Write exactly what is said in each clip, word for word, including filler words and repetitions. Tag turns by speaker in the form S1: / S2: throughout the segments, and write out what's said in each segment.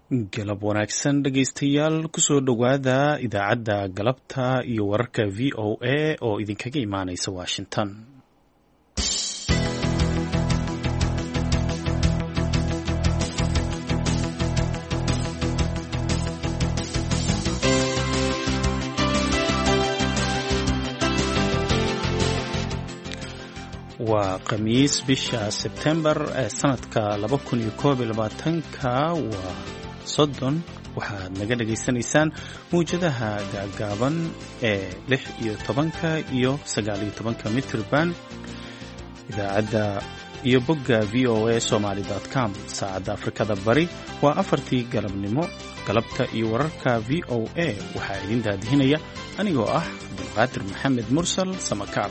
S1: galab wanaagsan dhegaystayaal kusoo dhowaada idaacadda galabta iyo wararka v o a oo idinkaga imaanaysa washington. waa khamiis bisha sebtembar ee sanadka laba kun iyo koob iyo labaatanka waa soddon waxaad naga dhagaysanaysaan mawjadaha gaagaaban ee lix iyo tobanka iyo sagaal iyo tobanka mitrban idaacadda iyo bogga v o a somaly dot com. saacadda afrikada bari waa afartii galabnimo. galabta iyo wararka v o a waxaa idin daadihinaya anigoo ah abdulqaadir maxamed mursal samakaab.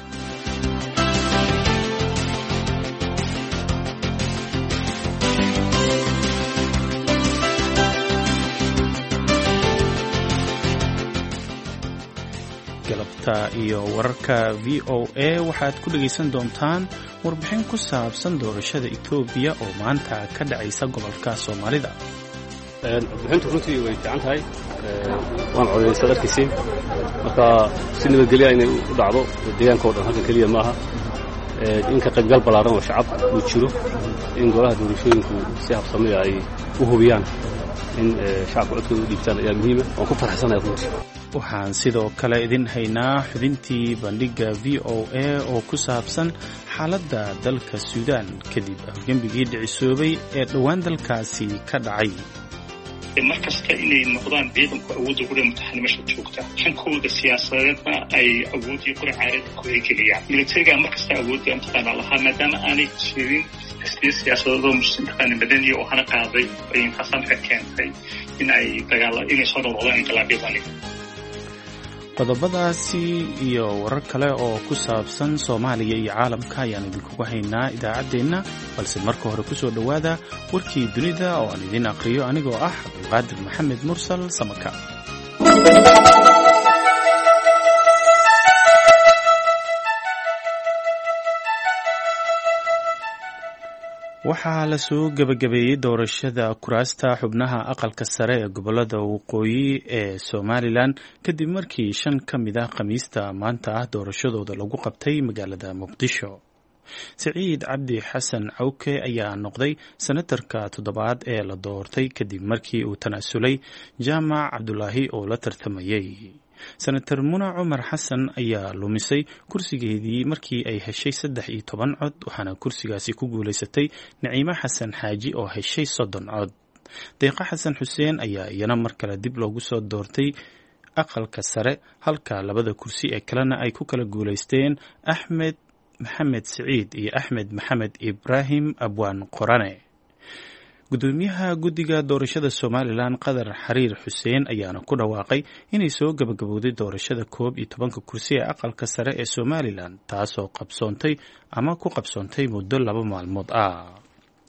S1: galabta iyo wararka v o a waxaad ku dhegaysan doontaan warbixin ku saabsan doorashada Itoobiya oo maanta ka dhacaysa gobolka Soomaalida.
S2: warbixintu runtii way fiican tahay waan codeysay darkiisii marka si nabadgelyo inay u dhacdo deegaanka oo dhan halka kaliya maaha in ka qaybgal balaaran oo shacab uu jiro in golaha doorashooyinku si habsami ay u hubiyaan in shacabku codkooda u dhiibtaan ayaa muhiim ah. waan ku faraxsanahay runtii.
S1: waxaan sidoo kale idin haynaa xubintii bandhigga v o a oo ku saabsan xaaladda dalka Suudaan kadib afgembigii dhicisoobay ee dhowaan dalkaasi ka dhacay.
S3: mar kasta inay noqdaan ciidanku awoodda ugu mutaxan meesha joogta hankooda siyaasadeedna ay awoodii qurcaareed ku hegeliyaan militariga mar kasta awoodda intaana lahaa maadaama aanay jirin xisbiya siyaasadeedoo muslimiin badani oo hana qaaday ay intaasaan ka keentay in ay dagaalo inay soo noqdaan inqilaabyadani.
S1: qodobadaasi iyo warar kale oo ku saabsan Soomaaliya iyo caalamka ayaan idinkugu haynaa idaacaddeenna, balse marka hore kusoo dhowaada warkii dunida oo aan idin aqriyo anigoo ah abdulqaadir maxamed mursal samaka. waxaa la soo gabagabeeyey doorashada kuraasta xubnaha aqalka sare ee gobolada waqooyi ee Somaliland kadib markii shan ka mid ah khamiista maanta ah doorashadooda lagu qabtay magaalada Muqdisho. Saciid Cabdi Xasan Cawke ayaa noqday senatarka toddobaad ee la doortay kadib markii uu tanaasulay Jaamac Cabdulaahi oo la tartamayay. senator Muna Cumar Xasan ayaa lumisay kursigeedii markii ay heshay saddex iyo toban cod, waxaana kursigaasi ku guulaysatay Naciime Xasan Xaaji oo heshay soddon cod. Deeqa Xasan Xuseen ayaa iyana mar kale dib loogu soo doortay aqalka sare, halka labada kursi ee kalena ay ku kala guulaysteen Axmed Maxamed Siciid iyo Axmed Maxamed Ibraahim Abwaan Qorane. gudoomiyaha guddiga doorashada Somaliland Qadar Xariir Xuseen ayaana ku dhawaaqay inay soo gabagabowday doorashada koob iyo tobanka kursi ee aqalka sare ee Somaliland, taasoo qabsoontay ama ku qabsoontay muddo laba maalmood ah.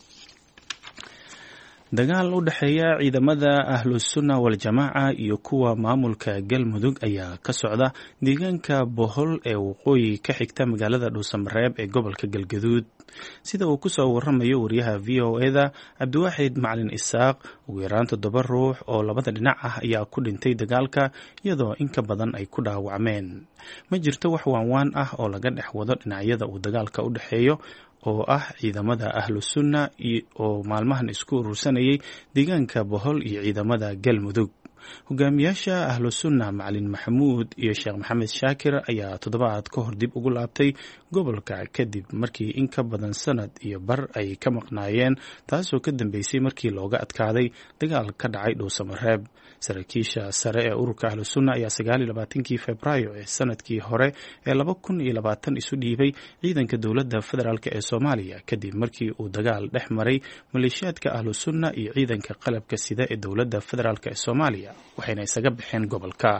S1: dagaal u dhexeeya ciidamada Ahlusunna wal Jamaaca iyo kuwa maamulka Galmudug ayaa ka socda deegaanka Bohol ee waqooyi ka xigta magaalada Dhuusamareeb ee gobolka Galgaduud. sida uu ku soo waramayo wariyaha v o a da Cabdiwaaxid Macalin Isaaq, ugu yaraan toddoba ruux oo labada dhinac ah ayaa ku dhintay dagaalka, iyadoo in ka badan ay ku dhaawacmeen. ma jirto wax waanwaan ah oo laga dhex wado dhinacyada uu dagaalka u dhexeeyo oo ah ciidamada Ahlusunna oo maalmahan isku urursanayay deegaanka Bohol iyo ciidamada Galmudug. hogaamiyaasha Ahlusunna Macalin Maxamuud iyo Sheekh Maxamed Shaakir ayaa toddobaad ka hor dib ugu laabtay gobolka kadib markii in ka badan sanad iyo bar ay ka maqnaayeen, taasoo ka dambeysay markii looga adkaaday dagaal ka dhacay Dhuusamareeb. saraakiisha sare ee ururka Ahlusunna ayaa sagaal iyo labaatankii Febraayo ee sanadkii hore ee laba kun iyo labaatan isu dhiibay ciidanka dowladda federaalk ee Soomaaliya kadib markii uu dagaal dhex maray maleeshiyaadka Ahlusunna iyo ciidanka qalabka sida ee dowladda federaalk ee Soomaaliya, waxayna isaga baxeen gobolka.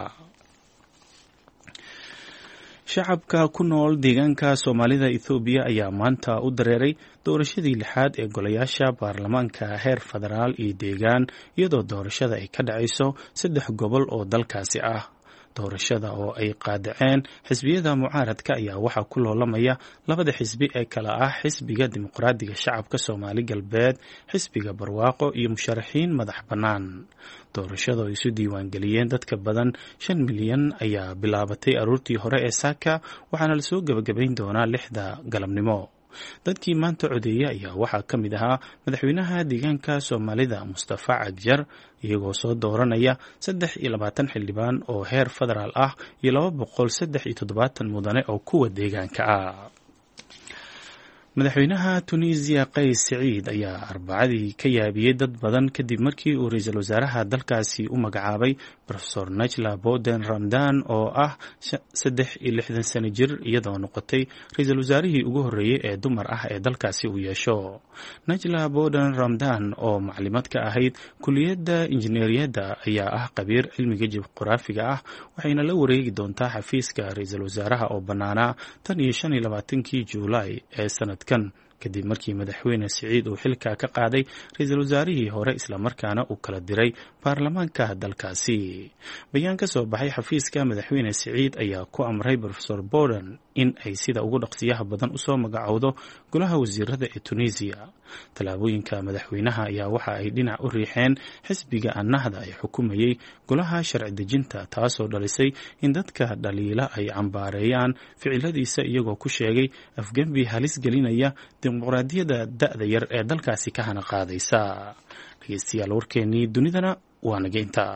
S1: shacabka ku nool deegaanka Soomaalida Itoobiya ayaa maanta u dareeray doorashadii lixaad ee golayaasha baarlamaanka heer federaal iyo deegaan, iyadoo doorashada ay ka dhacayso saddex gobol oo dalkaasi ah. doorashada oo ay qaadaceen xisbiyada mucaaradka ayaa waxaa ku loolamaya labada xisbi ee kala ah xisbiga dimuqraadiga shacabka soomaali galbeed, xisbiga barwaaqo iyo musharaxiin madax bannaan. doorashada oo isu diiwaangeliyeen dadka badan shan milyan ayaa bilaabatay aroortii hore ee saaka, waxaana lasoo gebagabayn doonaa lixda galabnimo. dadkii maanta codeeyey ayaa waxaa ka mid ahaa madaxweynaha deegaanka soomaalida Mustafa Cagjar, iyagoo soo dooranaya saddex iyo labaatan xildhibaan oo heer federaal ah iyo laba boqol saddex iyo toddobaatan mudane oo kuwa deegaanka ah. madaxweynaha Tunisia Qays Saciid ayaa arbacadii ka yaabiyey dad badan kadib markii uu ra'iisul wasaaraha dalkaasi u magacaabay Professor Najla Boden Ramdan oo ah saddex iyo lixdan sano jir, iyadoo noqotay ra'iisul wasaarihii ugu horreeyey ee dumar ah ee dalkaasi uu yeesho. Najla Boden Ramdan oo maclimad ka ahayd kulliyadda injineeriyadda ayaa ah qabiir cilmiga juqraafiga ah, waxayna la wareegi doontaa xafiiska ra'iisul wasaaraha oo bannaanaa tan iyo shan iyo labaatankii Juulaay ee sanad kadib markii madaxweyne Saciid uu xilka ka qaaday ra'iisul wasaarihii hore islamarkaana uu kala diray baarlamaanka dalkaasi. bayaan ka soo baxay xafiiska madaxweyne Saciid ayaa ku amray Professor Boden in ay sida ugu dhaqsiyaha badan usoo magacowdo golaha wasiirada ee Tunisia. tallaabooyinka madaxweynaha ayaa waxa ay dhinac u riixeen xisbiga Annahda ee xukumayay golaha sharci dejinta, taasoo dhalisay in dadka dhaliila ay cambaareeyaan ficiladiisa iyagoo ku sheegay afgembi halis gelinaya dimuqraadiyadda da'da yar ee dalkaasi ka hana qaadaysa. dhegeystayaal, warkeenii dunidana waa naga intaa.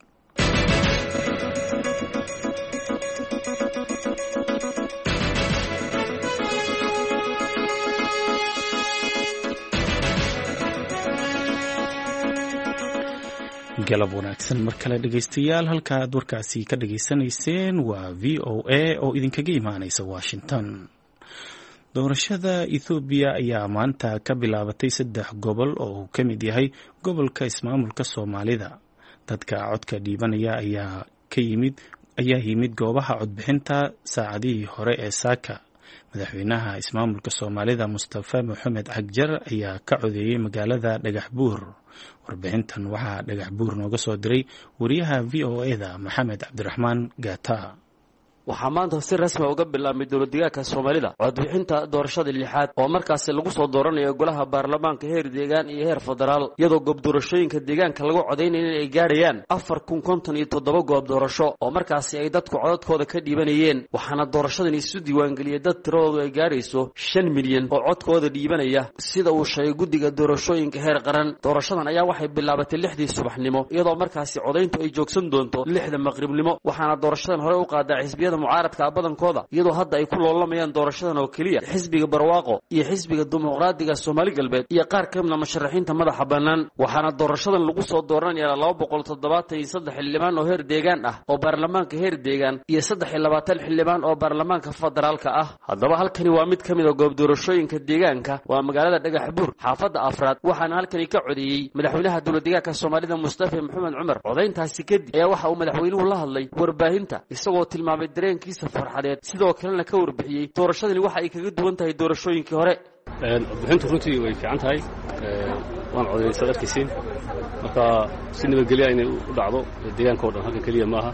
S1: galab wanaagsan mar kale dhegeystayaal, halka aad warkaasi ka dhegaysanayseen waa v o a oo idinkaga imaanaysa Washington. doorashada Ethiopia ayaa maanta ka bilaabatay saddex gobol oo uu ka mid yahay gobolka ismaamulka Soomaalida. dadka codka dhiibanaya ayaa ka yimid ayaa yimid goobaha codbixinta saacadihii hore ee saaka. madaxweynaha ismaamulka Soomaalida Mustafa Mohamed Cagjar ayaa ka codeeyay magaalada Dhagaxbuur. warbixintan waxaa Dhagaxbuur nooga soo diray wariyaha v o a da Maxamed Cabdiraxmaan Gaata.
S4: waxaa maanta si rasmi uga bilaabmay dowladdeegaanka Soomaalida codbixinta doorashada lixaad oo markaas lagu soo dooranayo golaha baarlamaanka heer deegaan iyo heer federaal, iyadoo goob doorashooyinka deegaanka lagu codeynayay in ay gaarayaan afar kun konton iyo toddoba goob doorasho oo markaas ay dadku codadkooda ka dhiibanayeen. waxaana doorashadan isu diiwaangeliyay dad tiradoodu ay gaarayso shan milyan oo codkooda dhiibanaya, sida uu sheegay guddiga doorashooyinka heer qaran. doorashadan ayaa waxay bilaabatay lixdii subaxnimo, iyadoo markaasi codeyntu ay joogsan doonto lixda maqribnimo. waxaana doorashadan hore u qaaday xisbiyada mucaaradka badankooda, iyadoo hadda ay ku loolamayaan doorashadan oo keliya xisbiga barwaaqo iyo xisbiga dimuqraadiga Soomaali galbeed iyo qaar ka mid ah musharaxiinta madaxa bannaan. waxaana doorashadan lagu soo dooranayaa laba boqol toddobaatan iyo saddex xildhibaan oo heer deegaan ah oo baarlamaanka heer deegaan iyo saddex iyo labaatan xildhibaan oo baarlamaanka federaalka ah. haddaba halkani waa mid ka mid ah goob doorashooyinka deegaanka, waa magaalada Dhagaxbuur, xaafadda afraad. waxaana halkani ka codeeyey madaxweynaha dowladdeegaanka Soomaalida Mustafa Mohamed Cumar. codeyntaasi kadib ayaa waxa uu madaxweynuhu la hadlay warbaahinta, isagoo tilmaamay dareenkiisa farxadeed, sidoo kalena ka warbixiyey doorashadani waxa ay kaga duwan tahay doorashooyinkii hore.
S2: codbixintu runtii way fiican tahay, waan codeysay dadkiisiin, marka si nabadgelya inay u dhacdo deegaanka oo dhan, halkan keliya maaha.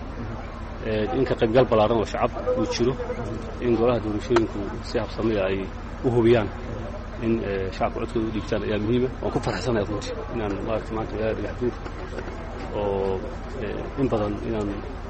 S2: in ka qaybgal ballaaran oo shacab uu jiro, in golaha doorashooyinku si habsamiya ay u hubiyaan in shacabka codkooda u dhiibtaan ayaa muhiima. waan ku farxsanahay runtii inaan maaragtay maanta magaalada Dhagaxbuur oo in badan inaan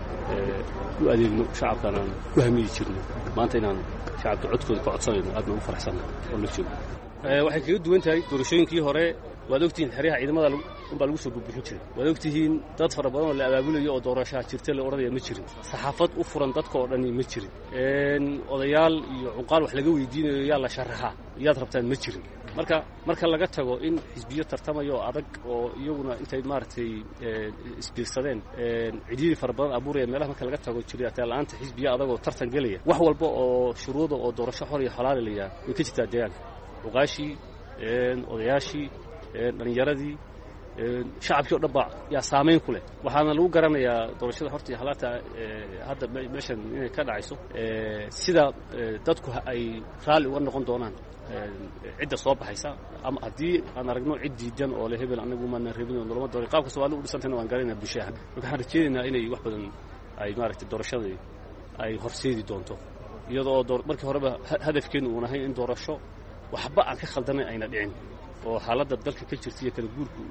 S2: u adeegno shacabkan aan ku hamiyi jirno, maanta inaan shacabka codkooda ka codsanayno aad baan u faraxsanahay oo la joogo. waxay kaga duwan tahay doorashooyinkii hore. waad ogtihiin xeryaha ciidamada unbaa lagu soo burbixin jiray. waad ogtihiin dad fara badan oo la abaabulayo oo doorashaha jirta la odhanaya ma jirin. saxaafad u furan dadka oo dhani ma jirin. odayaal iyo cunqaal wax laga weydiinayo yaa la sharaxaa yaad rabtaan ma jirin. marka marka laga tago in xisbiyo tartamayo oo adag oo iyaguna intay maaragtay isbiirsadeen cidhiidhi fara badan abuuraya meelaha marka laga tago jiraataa la'aanta xisbiyo adag oo tartan gelaya, wax walba oo shuruuda oo doorasho xor iyo xalaal la yahay way ka jirtaa deegaanka. cuqaashii, odayaashii, dhalinyaradii, shacabkii oo dhan baa yaa saamayn ku leh. waxaana lagu garanayaa doorashada horta iyo halaata hadda meeshan inay ka dhacayso sida dadku ay raalli uga noqon doonaan cidda soo baxaysa, ama haddii aan aragno cid diidan oo le hebel anagu maana rabin oo noloma doonay qaabka Soomaalidu u dhisantayna waan garanaynaa bulshada. marka waxaan rajaynaynaa inay wax badan ay maaragtay doorashadii ay horseedi doonto iyadoo markii horeba hadafkeenu uun ahayn in doorasho waxba aan ka khaldanayn ayna dhicin oo xaaladda dalka ka jirta iyo kala guurku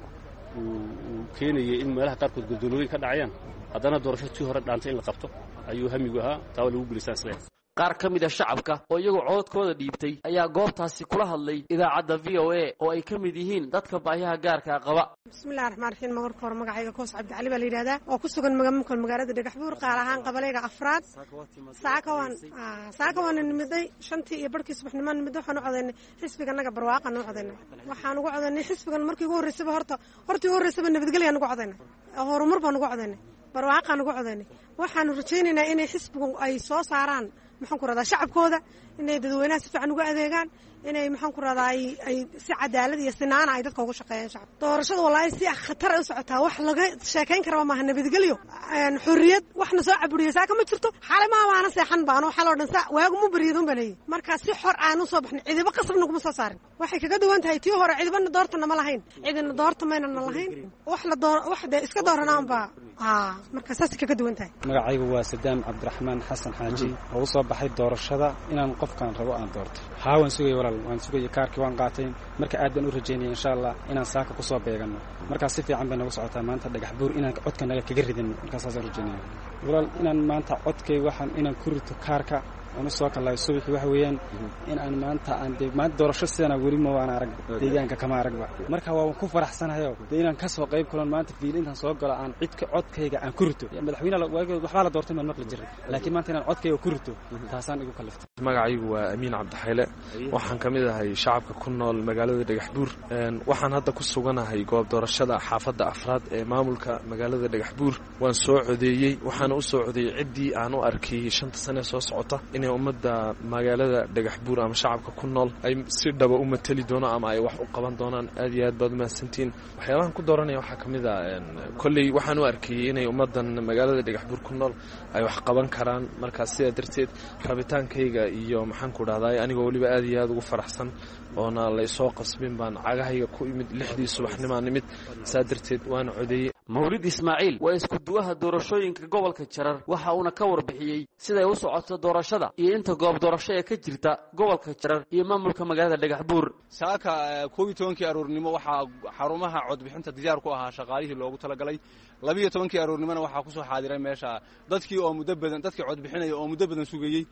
S2: uu keenayay in meelaha qaarkood godoolooyin ka dhacayaan haddana doorasho tii hore dhaantay in la qabto ayuu hamigu ahaa taa waa lagu guulaystaan isleeyahay
S4: qaar ka mid a shacabka oo iyagoo codadkooda dhiibtay ayaa goobtaasi kula hadlay idaacadda v o a oo ay ka mid yihiin dadka baahiyaha gaarkaa qaba
S5: bismillahi raxmaan raxiim marka hore magacayga koos cabdicali baa la yidhahdaa oo ku sugan magamulka magaalada dhagaxbuur qaar ahaan qabalayga afraad saakawan saakawan nimiday shantii iyo barkii subaxnimo nimiday waxaan u codaynay xisbiganaga barwaaqan u codaynay waxaan ugu codaynay xisbigan markii ugu horreysaba horta hortii ugu horreysaba nabadgelyan ugu codaynay horumar baan ugu codaynay barwaaqan ugu codaynay waxaanu rajaynaynaa inay xisbigu ay soo saaraan maxaan ku radaa shacabkooda inay dadweynaha si fiican uga adeegaan inay maxaan ku radaa ay si cadaalad iyo sinaana ay dadka ugu shaqeeyaan shacab doorashada wallaahi si khatar ay u socotaa wax laga sheekayn karaba maaha nabadgelyo xorriyad waxna soo caburiya saaka ma jirto xalay ma amaana seexan baano xaloo dhan saa waagu mu bariyadun baa leeyahy markaa si xor aanu soo baxnay cidiba qasabna kuma soo saarin waxay kaga duwan tahay tii hore cidibana doortana ma lahayn cidina doorta maynana lahayn wax la door wax dee iska dooranaanba haa markaa saas kaga duwan tahay
S6: magacaygu waa sadaam cabdiraxmaan xasan xaaji oo u soo baxay doorashada inaan qofkaan rabo aan doorto haa waan sugaya walaal waan sugaya kaarkii waan qaatay marka aad baan u rajaynaya insha allah inaan saaka ku soo beegano markaa si fiican bay nagu socotaa maanta dhagax buur inaan codka naga kaga ridin markaasaasaan rajaynaya walaal inaan maanta codkay waxaan inaan ku rito kaarka aan u soo kalayo subaxii waxa weeyaan in aan maanta aan dee maanta doorasho sidana weli ma waan arag deegaanka kama aragba marka waan ku faraxsanahayo dee inaan ka soo qayb kulan maanta fiil intaan soo galo aan cidka codkayga aan ku rito madaxweynaha waxbaa la doortay maan maqli jiray laakiin maanta inaan codkayga ku rito taasaan igu kaliftay
S7: magacaygu waa amiin cabdixayle waxaan ka mid ahay shacabka ku nool magaalada dhagaxbuur waxaan hadda ku suganahay goob doorashada xaafadda afraad ee maamulka magaalada dhagaxbuur waan soo codeeyey waxaana u soo codeeyey ciddii aan u arkay shanta sane soo socota inay ummadda magaalada dhagaxbuur ama shacabka ku nool ay si dhaba u mateli doonaan ama ay wax u qaban doonaan aad iyo aad baad umahadsantihiin waxyaabahan ku dooranaya waxaa ka mid ah kolley waxaan u arkayey inay ummaddan magaalada dhagaxbuur ku nool ay wax qaban karaan markaas sidaa darteed rabitaankayga iyo maxaan ku dhahdaay anigoo weliba aad iyo aad ugu faraxsan oona laysoo qasbin baan cagahayga ku imid lixdii subaxnimaa nimid saa darteed waana codeeyey
S4: mawlid ismaaciil waa isku duwaha doorashooyinka gobolka jarar waxa uuna ka warbixiyey siday u socoto doorashada iyo inta goob doorasho ee ka jirta gobolka jarar iyo maamulka magaalada dhagaxbuur
S8: saaka koob iyo tobankii aroornimo waxaa xarumaha codbixinta diyaar ku ahaa shaqaalihii loogu talagalay labiiyo tobankii aroornimona waxaa ku soo xaadiray meesha dadkii oo muddo badan dadkii codbixinaya oo muddo badan sugayey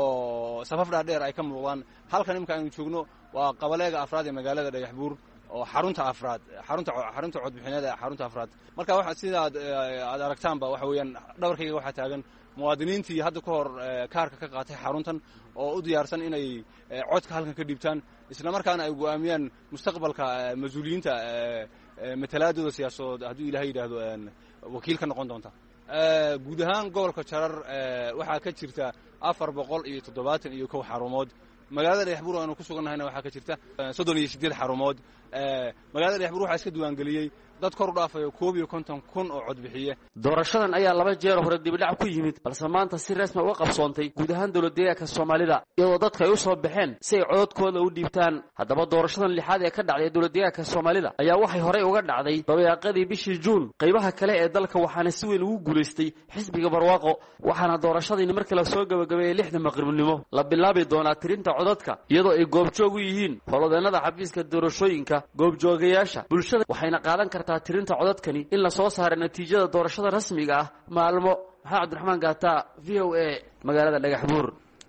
S8: oo safaf dhaadheer ay ka muuqdaan halkan imika aynu joogno waa qabaleega afraad ee magaalada dhagaxbuur oo xarunta afraad xarunta xarunta codbixineed ee xarunta afraad marka waxa sidaad aad aragtaanba waxa weeyaan dhabarkayga waxaa taagan muwaadiniintii hadda ka hor kaarka ka qaatay xaruntan oo u diyaarsan inay codka halkan ka dhiibtaan isla markaana ay go'aamiyaan mustaqbalka mas-uuliyiinta matalaadooda siyaasadood hadduu ilaahay yidhaahdo wakiil ka noqon doonta guud ahaan gobolka jarar waxaa ka jirta afar boqol iyo toddobaatan iyo kow xarumood magaalada dhagaxbuur aanu ku sugannahayna waxaa ka jirta soddon iyo siddeed xarumood magaalada dhagaxbuur waxaa iska diiwaangeliyey dad kor u dhaafayo koob iyo konton kun oo codbixiye
S4: doorashadan ayaa laba jeer hore dibidhac ku yimid balse maanta si rasmi uga qabsoontay guud ahaan dowladdeegaanka soomaalida iyadoo dadka ay u soo baxeen si ay cododkooda u dhiibtaan haddaba doorashadan lixaad ee ka dhacday dowladdeegaanka soomaalida ayaa waxay horey uga dhacday dabayaaqadii bishii juun qaybaha kale ee dalka waxaana si weyn ugu guulaystay xisbiga barwaaqo waxaana doorashadiini markii la soo gabagabeeyey lixda maqribnimo la bilaabi doonaa tirinta codadka iyadoo ay goobjoog u yihiin howlwadeennada xafiiska doorashooyinka goobjoogayaasha bulshada waxayna qaadan kartaa tirinta codadkani in la soo saaray natiijada doorashada rasmiga ah maalmo maxaa cabdiraxmaan gaata v o a magaalada dhagaxbuur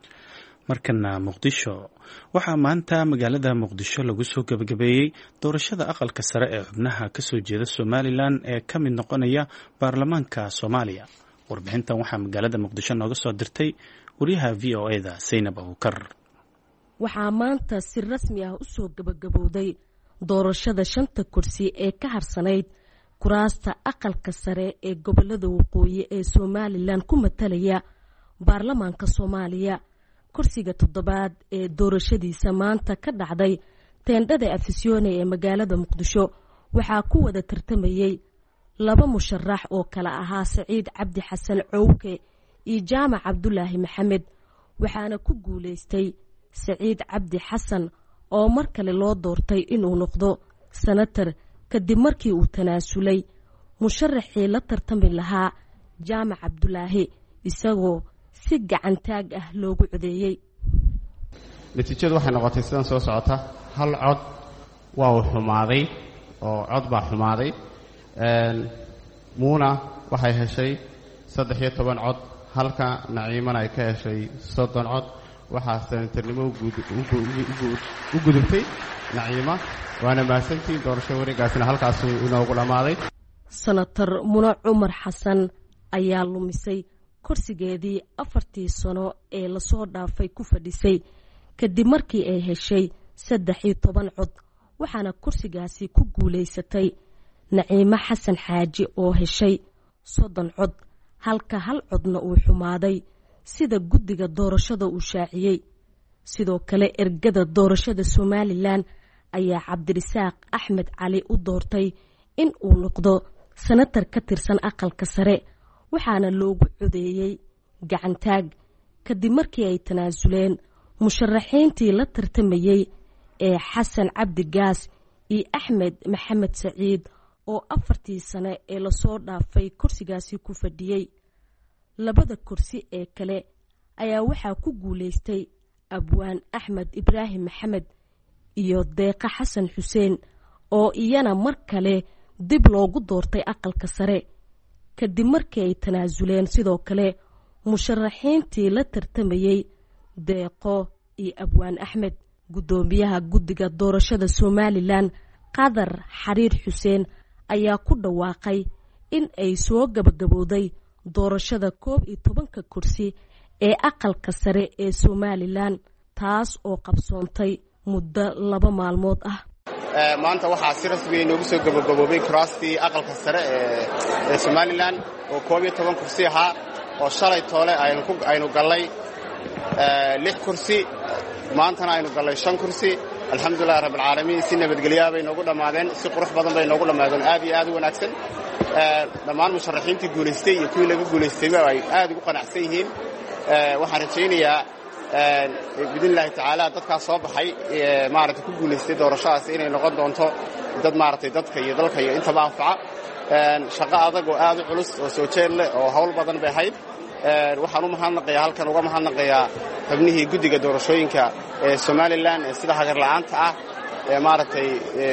S1: markana muqdisho waxaa maanta magaalada muqdisho lagu soo gebagabeeyey doorashada aqalka sare ee xubnaha kasoo jeeda somalilan ee ka mid noqonaya baarlamaanka soomaaliya warbixintan waxaa magaalada muqdisho nooga soo dirtay wariyaha v o eda saynab abukar
S9: waxaa maanta si rasmi ah usoo gebagabowday doorashada shanta kursi ee ka harsanayd kuraasta aqalka sare ee gobolada waqooyi ee somalilan ku matalaya baarlamaanka soomaaliya kursiga toddobaad ee doorashadiisa maanta ka dhacday teendhada afisyoone ee magaalada muqdisho waxaa ku wada tartamayey laba musharax oo kala ahaa saciid cabdi xasan cowke iyo jaamac cabdulaahi maxamed waxaana ku guulaystay saciid cabdi xasan oo mar kale loo doortay inuu noqdo senatar kadib markii uu tanaasulay musharaxii la tartami lahaa jaamac cabdulaahi isagoo si gacantaag ah loogu codeeyey.
S10: natiijadu waxay noqotay sidan soo socota: hal cod waa uu xumaaday oo cod baa xumaaday. muuna waxay heshay saddex iyo toban cod, halka naciimana ay ka heshay soddon cod. waxaa senatarnimo u gudubtay naciima. waana mahadsantiin. doorasho wareegaasina halkaasuu inoogu dhammaaday.
S9: senatar muna cumar xasan ayaa lumisay kursigeedii afartii sano ee lasoo dhaafay ku fadhisay kadib markii ay heshay saddex iyo toban cod, waxaana kursigaasi ku guulaysatay naciimo xasan xaaji oo heshay soddon cod, halka hal codna uu xumaaday sida guddiga doorashada uu shaaciyey. sidoo kale ergada doorashada Somalilan ayaa Cabdirisaaq Axmed Cali u doortay in uu noqdo senatar ka tirsan aqalka sare, waxaana loogu codeeyey gacantaag kadib markii ay tanaasuleen musharaxiintii la tartamayey ee Xasan Cabdi Gaas iyo Axmed Maxamed Saciid oo afartii sane ee lasoo dhaafay kursigaasi ku fadhiyey. labada kursi ee kale ayaa waxaa ku guulaystay Abwaan Axmed Ibraahim Maxamed iyo Deeqa Xasan Xuseen oo iyana mar kale dib loogu doortay aqalka sare kadib markii ay tanaasuleen sidoo kale musharaxiintii la tartamayey Deeqo iyo Abwaan Axmed. gudoomiyaha guddiga doorashada Somalilan Qadar Xariir Xuseen ayaa ku dhawaaqay in ay soo gabagabowday doorashada koob iyo tobanka kursi ee aqalka sare ee Somalilan, taas oo qabsoontay muddo laba maalmood ah.
S10: maanta waxaa si rasmi ah noogu soo gabagaboobay kuraastii aqalka sare ee Somalilan oo koob iyo toban kursi ahaa oo shalay toole aynu ku aynu galay lix kursi, maantana aynu galay shan kursi. alxamdulillaah rabbil caalamiin. si nabadgelyo bay noogu dhamaadeen, si qurux badan bay noogu dhamaadeen, aad iyo aad u wanaagsan. dhammaan musharaxiintii guulaystay iyo kuwii laga guulaystayba ay aad ugu qanacsan yihiin. waxaan rajaynayaa bidnillaahi tacaala dadkaas soo baxay maaragtay ku guulaystay doorashadaas inay noqon doonto dad maaragtay dadka iyo dalka iyo intaba anfaca. shaqo adag oo aad u culus oo soo jeed leh oo hawl badan bay ahayd. waxaan u mahadnaqayaa halkan uga mahadnaqayaa xubnihii guddiga doorashooyinka ee Somalilan ee sida hagar la'aanta ah ee maaragtay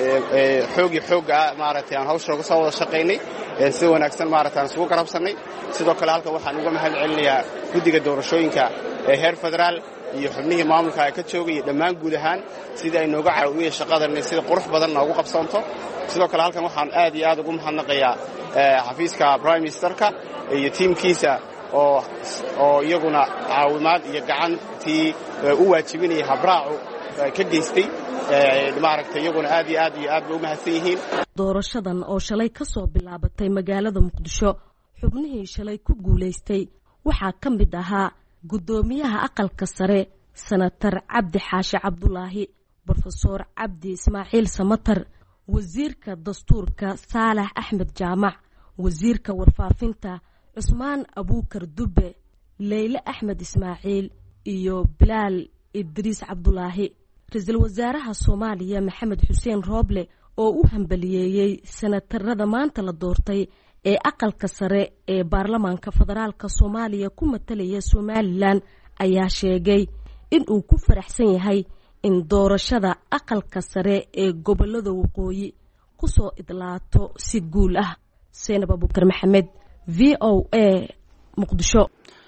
S10: xoog iyo xoog ah maaragtay aan hawsha uga soo wada shaqaynay, si wanaagsan maaragtay aan isugu garabsanay. sidoo kale halkan waxaan uga mahad celinayaa guddiga doorashooyinka ee heer federaal iyo xubnihii maamulka ay ka joogay dhammaan guud ahaan sidii ay nooga caawiyeen shaqadan sida qurux badan noogu qabsanto. sidoo kale halkan waxaan aad iyo aad ugu mahadnaqayaa xafiiska Prime Ministerka iyo tiimkiisa oo oo iyaguna caawimaad iyo gacantii u waajibinayay habraacu ka geystay. maaragtay iyaguna aad iyo aad iyo aad bay u mahadsan yihiin.
S9: doorashadan oo shalay ka soo bilaabatay magaalada Muqdisho, xubnihii shalay ku guulaystay waxaa ka mid ahaa gudoomiyaha aqalka sare senatar Cabdi Xaashi Cabdulaahi, Professor Cabdi Ismaaciil Samatar, wasiirka dastuurka Saalax Axmed Jaamac, wasiirka warfaafinta Cusmaan Abuukar Dube, Leyle Axmed Ismaaciil iyo Bilaal Idriis Cabdulaahi. Ra'iisul Wasaaraha Soomaaliya Maxamed Xuseen Rooble oo u hambaliyeeyay senatarada maanta la doortay ee aqalka sare ee baarlamaanka federaalka Soomaaliya ku matalaya Somalilan ayaa sheegay in uu ku faraxsan yahay in doorashada aqalka sare ee gobolada waqooyi ku soo idlaato si guul ah. Seenab Abuukar Maxamed, V O A, Muqdisho.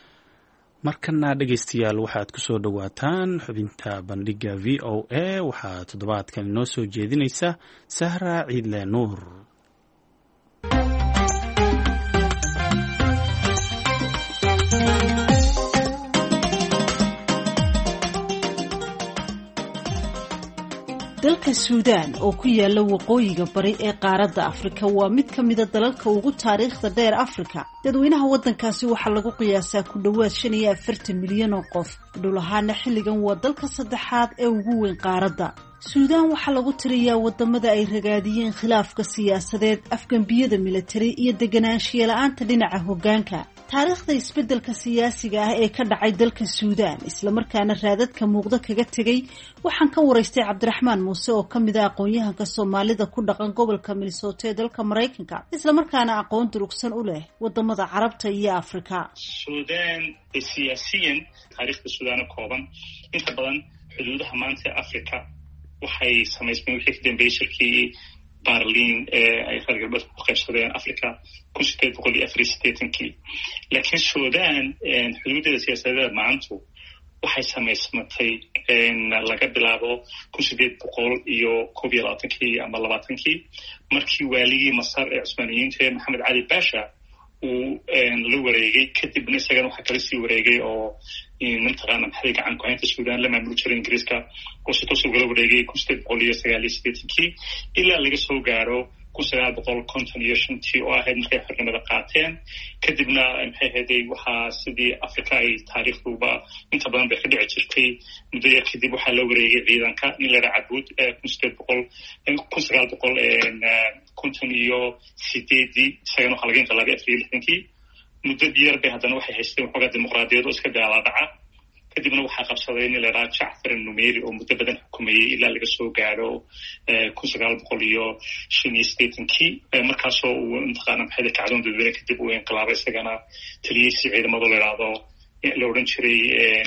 S1: markana dhegeystayaal waxaad ku soo dhawaataan xubinta bandhiga V O A. waxaa toddobaadkan inoo soo jeedinaysa Sahra Ciidle Nuur.
S11: dalka Suudaan oo ku yaala waqooyiga bari ee qaaradda Afrika waa mid ka mid ah dalalka ugu taariikhda dheer Afrika. dadweynaha waddankaasi waxaa lagu qiyaasaa ku dhowaad shan iyo afartan milyan oo qof. dhul ahaana xilligan waa dalka saddexaad ee ugu weyn qaaradda. Suudaan waxaa lagu tiriyaa wadamada ay ragaadiyeen khilaafka siyaasadeed, afgambiyada militari iyo deganaanshiye la'aanta dhinaca hoggaanka. taariikhda isbeddelka siyaasiga ah ee ka dhacay dalka suudaan islamarkaana raadadka muuqda kaga tegay waxaan ka waraystay cabdiraxmaan muuse oo ka mid ah aqoon-yahanka soomaalida ku dhaqan gobolka minnesota ee dalka maraykanka islamarkaana aqoon durugsan u leh wadamada carabta iyo afrika.
S3: suudaan siyaasiyan taariikhda suudaan kooban inta badan xuduudaha maanta ee afrika waxay samaysmeen wixii ka dambeeyey shirkii barliin ee ay reer galbeedka ku qaybsadeen africa kun sideed boqol iyo afar iyo siddeetankii laakiin suudaan xuduudeeda siyaasadeed maantu waxay samaysmatay laga bilaabo kun sideed boqol iyo koob iyo labaatankii ama labaatankii markii waaligii masar ee cusmaaniyiinta ee maxamed cali basha uu la wareegay kadibna isagana waxaa kala sii wareegay oo mantaqaana maxay gacan ku haynta suudaan la maamuli jiray ingiriiska oo si toos ugala wareegay kun sideed boqol iyo sagaal iyo siddeetankii ilaa laga soo gaaro kun sagaal boqol konton iyo shantii oo ahayd markay xornimada qaateen kadibna maxay ahaydey waxaa sidii africa ay taariikhduba inta badan bay ka dhici jirtay muddo yar kadib waxaa la wareegay ciidanka nin la dhaha cabuud kun sideed boqol kun sagaal boqol konton iyo sideedii isagana waxaa laga inqilaabay afar iyo lixdankii muddadii yar bay haddana waxay haysteen waxoogaa dimuqraadiyad oo iska daala dhaca kadibna waxaa qabsaday nin la dhaha jacfar numeri oo muddo badan xukumayay ilaa laga soo gaaro kun sagaal boqol iyo shan iyo siddeetankii markaasoo uu mataqaana maxay kacdoon dadweyne kadib uu inqilaabay isagana taliyeysi ciidamado la idhaahdo la odhan jiray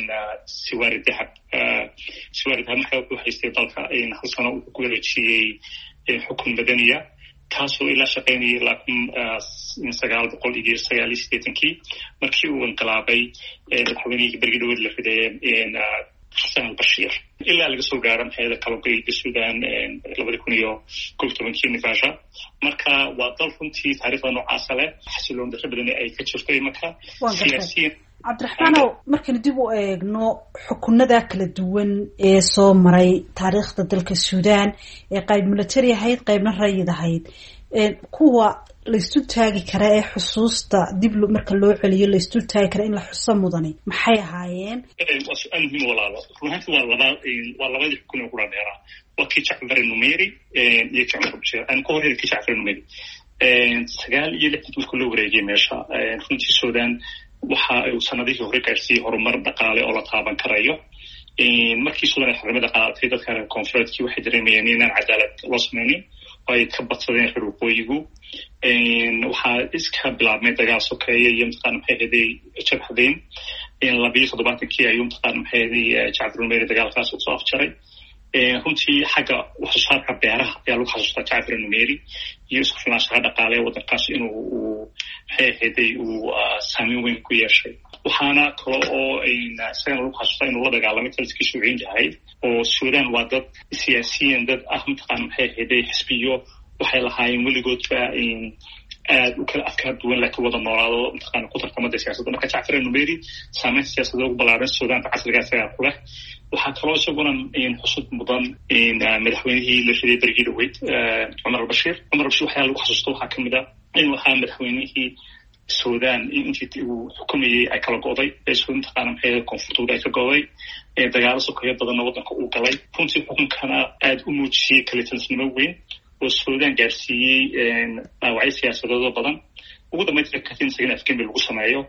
S3: siwaari dahab siwaari dahab markaa wuxuu haystay dalka hal sano uu ku wareejiyey xukun madaniya taasoo ilaa shaqaynayay ilaa kun sagaal boqol iyo sagaal iyo siddeetankii markii uu inqilaabay madaxweynihii berigi dhaweed la riday xasan albashiir ilaa laga soo gaaro maxayada kalogeyda suudaan labadi kun iyo koob iyo tobankii nifasha marka waa dal runtii taariikhda noocaasa leh xasiloon darro badan ay ka jirto marka siyaasiyiin
S11: cabdiraxmaanow markaynu dib u eegno xukunada kala duwan ee soo maray taariikhda dalka suudaan ee qayb military ahayd qaybna rayid ahayd kuwa laysdul taagi kara ee xusuusta dib marka loo celiyo laysdul taagi kara in la xuso mudani maxay ahaayeen?
S3: waa su-aal muhiim walaalo runaanti waa laba waa labadii xukun ee kula dheeraa waa kii jacfar numeri iyo kii cumar bashir aan ka horreyn kii jacfar numeri sagaal iyo lixdii markuu loo wareegay meesha runtii suudaan waxa uu sanadihii hore gaarsiiyey horumar dhaqaale oo la taaban karayo markii suudaan ay xornimada qaadatay dadka reer koonfureedkii waxay dareemayeen inaan cadaalad loo sameynin oo ay ka badsadeen reer waqooyigu waxaa iska bilaabmay dagaal sokeeye iyo mataqaana maxay ahaydey jabhadeyn labiyo toddobaatankii ayuu mataqaana maxay ahaydey jacfar numeri dagaalkaas usoo afjaray runtii xagga waxsoosaarka beeraha ayaa lagu xasuustaa jacfar numeri iyo isku filnaanshaha dhaqaale ee waddankaas inuu uu maxay ahaydey uu saameyn weyn ku yeeshay waxaana kale oo isagana lagu xasuustaa inuu la dagaalamay taliskii shuuciin ahayd oo suudaan waa dad siyaasiyiin dad ah mataqaana maxay ahaydey xisbiyo waxay lahaayeen weligoodba aad u kala afkaar duwan laakiin wada noolaado mataqaana ku tartamada siyaasadda marka jacfar numeri saameynta siyaasadda ugu ballaaran suudaanka casriga isagaa ku leh waxaa kaloo isaguna xusud mudan madaxweynihii la riday berigii dhaweyd cumar albashiir cumar albashir waxyaala lagu xasuusto waxaa kamid a inuu ahaa madaxweynihii suudaan intii uu xukumayey ay kala go'day mataqaana maxay koonfurtooda ay ka go'day dagaalo sokeeyo badanna waddanka uu galay runtii xukunkana aada u muujiyey kalitalsnimo weyn oo suudaan gaarsiiyey dhaawacyo siyaasadeedoo badan ugu dambeynta katin isagana afgembi lagu sameeyo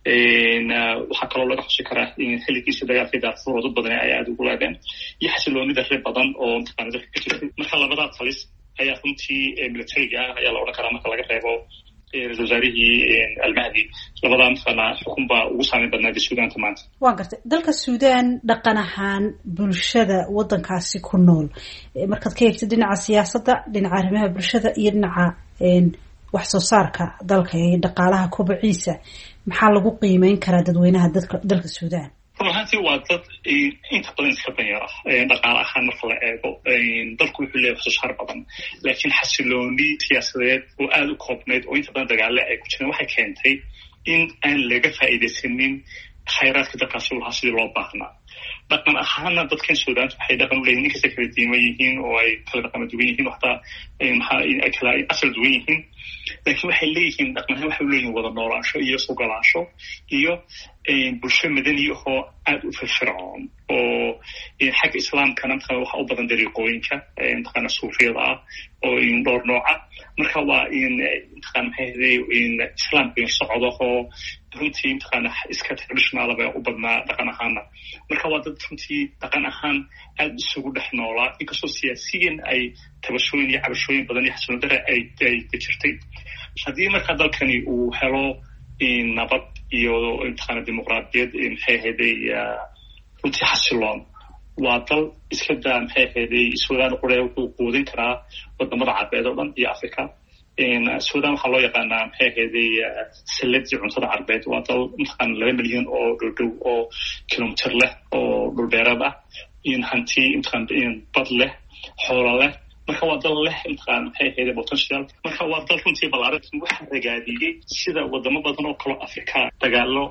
S3: waxaa kaloo laga xusi karaa xilligiisii dagaalkii daarfuur oo dad badan ay aada ugu laadeen iyo xasiloonida reer badan oo mataqaana dalka ka jirtay marka labadaa talis ayaa runtii militariga ah ayaa la odhan karaa marka laga reebo ra-isul wasaarihii almahdi labadaa mataqaana xukun baa ugu saameyn badnaada suudaanta maanta.
S11: waan gartay dalka suudaan dhaqan ahaan bulshada waddankaasi ku nool markaad ka eegto dhinaca siyaasadda dhinaca arrimaha bulshada iyo dhinaca wax soo saarka dalka iyo dhaqaalaha kobaciisa maxaa lagu qiimeyn karaa dadweynaha dadka dalka suudaan?
S3: run ahaantii waa dad inta badan iska danyar ah dhaqaale ahaan marka la eego dalku wuxuu leeyahay wax soo saar badan laakiin xasilooni siyaasadeed oo aada u koobnayd oo inta badan dagaale ay ku jireen waxay keentay in aan laga faa'iidaysanin khayraadka dalkaasi u lahaa sidii loo baahnaa dhaqan ahaana dadkan suudaan waxay dhaqan u leeyihin inkasta kala diiman yihiin oo ay kala dhaqama duwan yihiin waxtaa maxaa ay kala asal duwan yihiin laakiin waxay leeyihiin dhaqan ahaan waxay u leeyihin wada noolaansho iyo sugolaansho iyo bulsho madani ahoo aada u firfircoon oo xagga islaamkana mataqana waxa u badan dariiqooyinka mataqana suufiyada ah oo dhowr nooca marka waa in mataqana maxay ahday islaamka in socodahoo runtii mataqana iska traditional baa u badnaa dhaqan ahaana marka waa dad runtii dhaqan ahaan aada isugu dhex noolaa inkastoo siyaasiyan ay tabashooyin iyo cabashooyin badan iyo xasuuno dare ay ay jirtay haddii marka dalkani uu helo nabad iyo mataqana dimuqraadiyad maxay ahayday runtii xasiloon waa dal iska daa maxay ahayday suudaan qure wuxuu quudin karaa wadamada carbeed oo dhan iyo africa suudaan waxaa loo yaqaanaa maxay ahayday saladii cuntada carbeed waa dal mataqana laba milyan oo dhowdhow oo kilomitr leh oo dhulbeereed ah in hanti mataqana bad leh xoolo leh marka waa dal leh mataqana maxay ahayday potential marka waa dal runtii balaaran waxa ragaadiyey sida wadamo badan oo kale africa dagaalo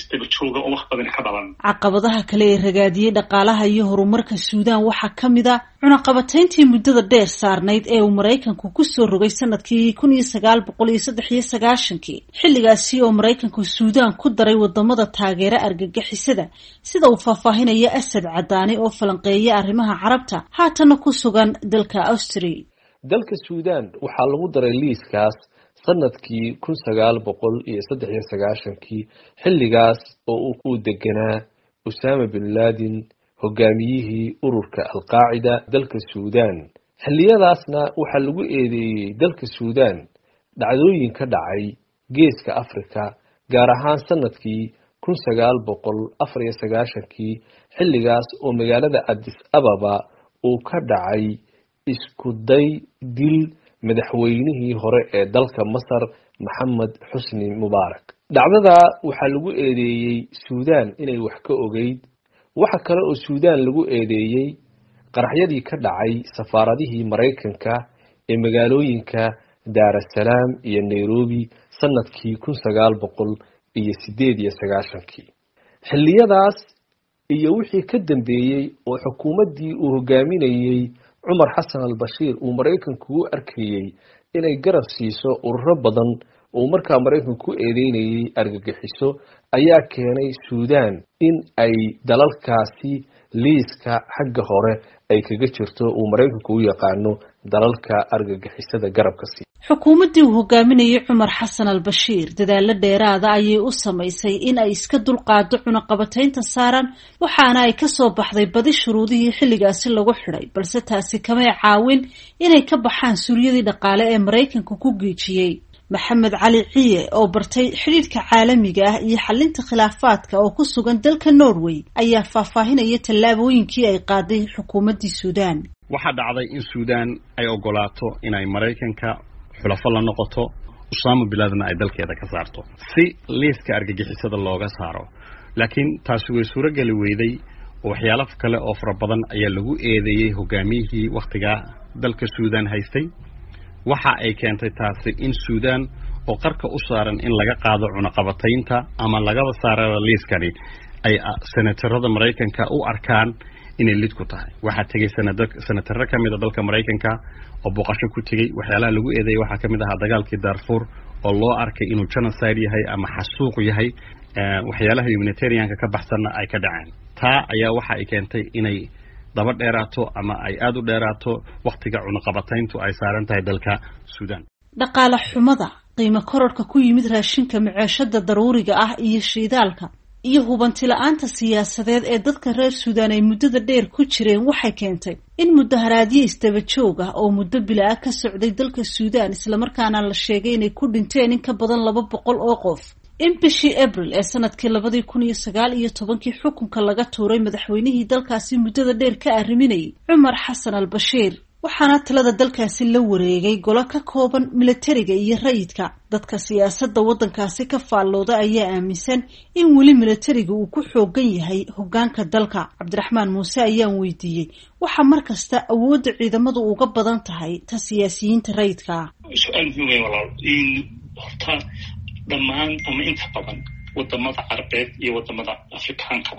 S11: caqabadaha kale ee ragaadiyey dhaqaalaha iyo horumarka suudaan waxaa ka mid a cunaqabatayntii muddada dheer saarnayd ee uu maraykanku kusoo rogay sanadkii kun iyo sagaal boqol iyo saddex iyo sagaashankii xilligaasi oo maraykanku suudaan ku daray wadamada taageera argagixisada sida uu faahfaahinaya asad cadaani oo falanqeeya arrimaha carabta haatana ku sugan dalka austria
S12: dalka suudaan waxaa lagu daray liiskaas sanadkii kun sagaal boqol iyo saddex iyo sagaashankii xilligaas oo uu ku deganaa usaama bin laden hogaamiyihii ururka alqaacida dalka suudaan xilliyadaasna waxaa lagu eedeeyey dalka suudaan dhacdooyin ka dhacay geeska africa gaar ahaan sanadkii kun sagaal boqol afar iyo sagaashankii xilligaas oo magaalada addis ababa uu ka dhacay isku day dil madaxweynihii hore ee dalka masar maxamed xusni mubaarak dhacdada waxaa lagu eedeeyey suudaan inay wax ka ogeyd waxa kale oo suudaan lagu eedeeyey qaraxyadii ka dhacay safaaradihii maraykanka ee magaalooyinka daarasalaam iyo nairobi sanadkii kun sagaal boqol iyo sideed iyo sagaashankii xilliyadaas iyo wixii ka dambeeyey oo xukuumaddii uu hogaaminayey cumar xasan albashiir uu maraykanku u arkayey inay garab siiso ururo badan oo markaa maraykanku ku eedeynayay argagixiso ayaa keenay suudaan in ay dalalkaasi liiska xagga hore ay kaga jirto uu maraykanku u yaqaano dalalka argagixisada garabka sii
S11: xukuumaddii uu hogaaminayay cumar xasan albashiir dadaalo dheeraada ayay u samaysay in ay iska dulqaado cunaqabataynta saaran waxaana ay kasoo baxday badi shuruudihii xilligaasi lagu xidhay balse taasi kamay caawin inay ka baxaan suryadii dhaqaale ee maraykanku ku geejiyey maxamed cali ciye oo bartay xidhiidhka caalamiga ah iyo xalinta khilaafaadka oo ku sugan dalka norway ayaa faahfaahinaya tallaabooyinkii ay qaaday xukuumaddii suudaan
S13: waxaa dhacday in suudaan ay ogolaato inay maraykanka xulafo la noqoto usaama bilaadna ay dalkeeda ka saarto si liiska argagixisada looga saaro laakiin taasi way suurogeli weyday oo waxyaalo kale oo fara badan ayaa lagu eedeeyey hogaamiyihii wakhtigaa dalka suudaan haystay waxa ay keentay taasi in suudaan oo qarka u saaran in laga qaado cunaqabataynta ama lagaba saarada liiskani ay senatarada maraykanka u arkaan inay lid ku tahay waxaa tegay senataro ka mid a dalka maraykanka oo booqasho ku tegey waxyaalaha lagu eedeeyay waxaa ka mid ahaa dagaalkii darfur oo loo arkay inuu genocide yahay ama xasuuq yahay waxyaalaha humanitarianka ka baxsanna ay ka dhaceen taa ayaa waxa ay keentay inay daba dheeraato ama ay aada u dheeraato wakhtiga cunaqabatayntu ay saaran tahay dalka suudaan
S11: dhaqaale xumada qiimo kororhka ku yimid raashinka maceeshada daruuriga ah iyo shiidaalka iyo hubanti la-aanta siyaasadeed ee dadka reer suudaan ay muddada dheer ku jireen waxay keentay in mudaharaadyo isdaba joog ah oo muddo bila-a ka socday dalka suudaan islamarkaana la sheegay inay ku dhinteen in ka badan laba boqol oo qof in bishii abril ee sanadkii labadii kun iyo sagaal iyo tobankii xukunka laga tuuray madaxweynihii dalkaasi muddada dheer ka arriminayay cumar xasan albashiir waxaana talada dalkaasi la wareegay golo ka kooban milatariga iyo rayidka dadka siyaasadda waddankaasi ka faallooda ayaa aaminsan in weli milatariga uu ku xoogan yahay hoggaanka dalka cabdiraxmaan muuse ayaan weydiiyey waxa mar kasta awoodda ciidamadu uga badan tahay ta siyaasiyiinta rayidka ah
S3: su-aal muhiim wey walaal in horta dhammaan ama inta badan wadamada carbeed iyo wadamada afrikaanka ah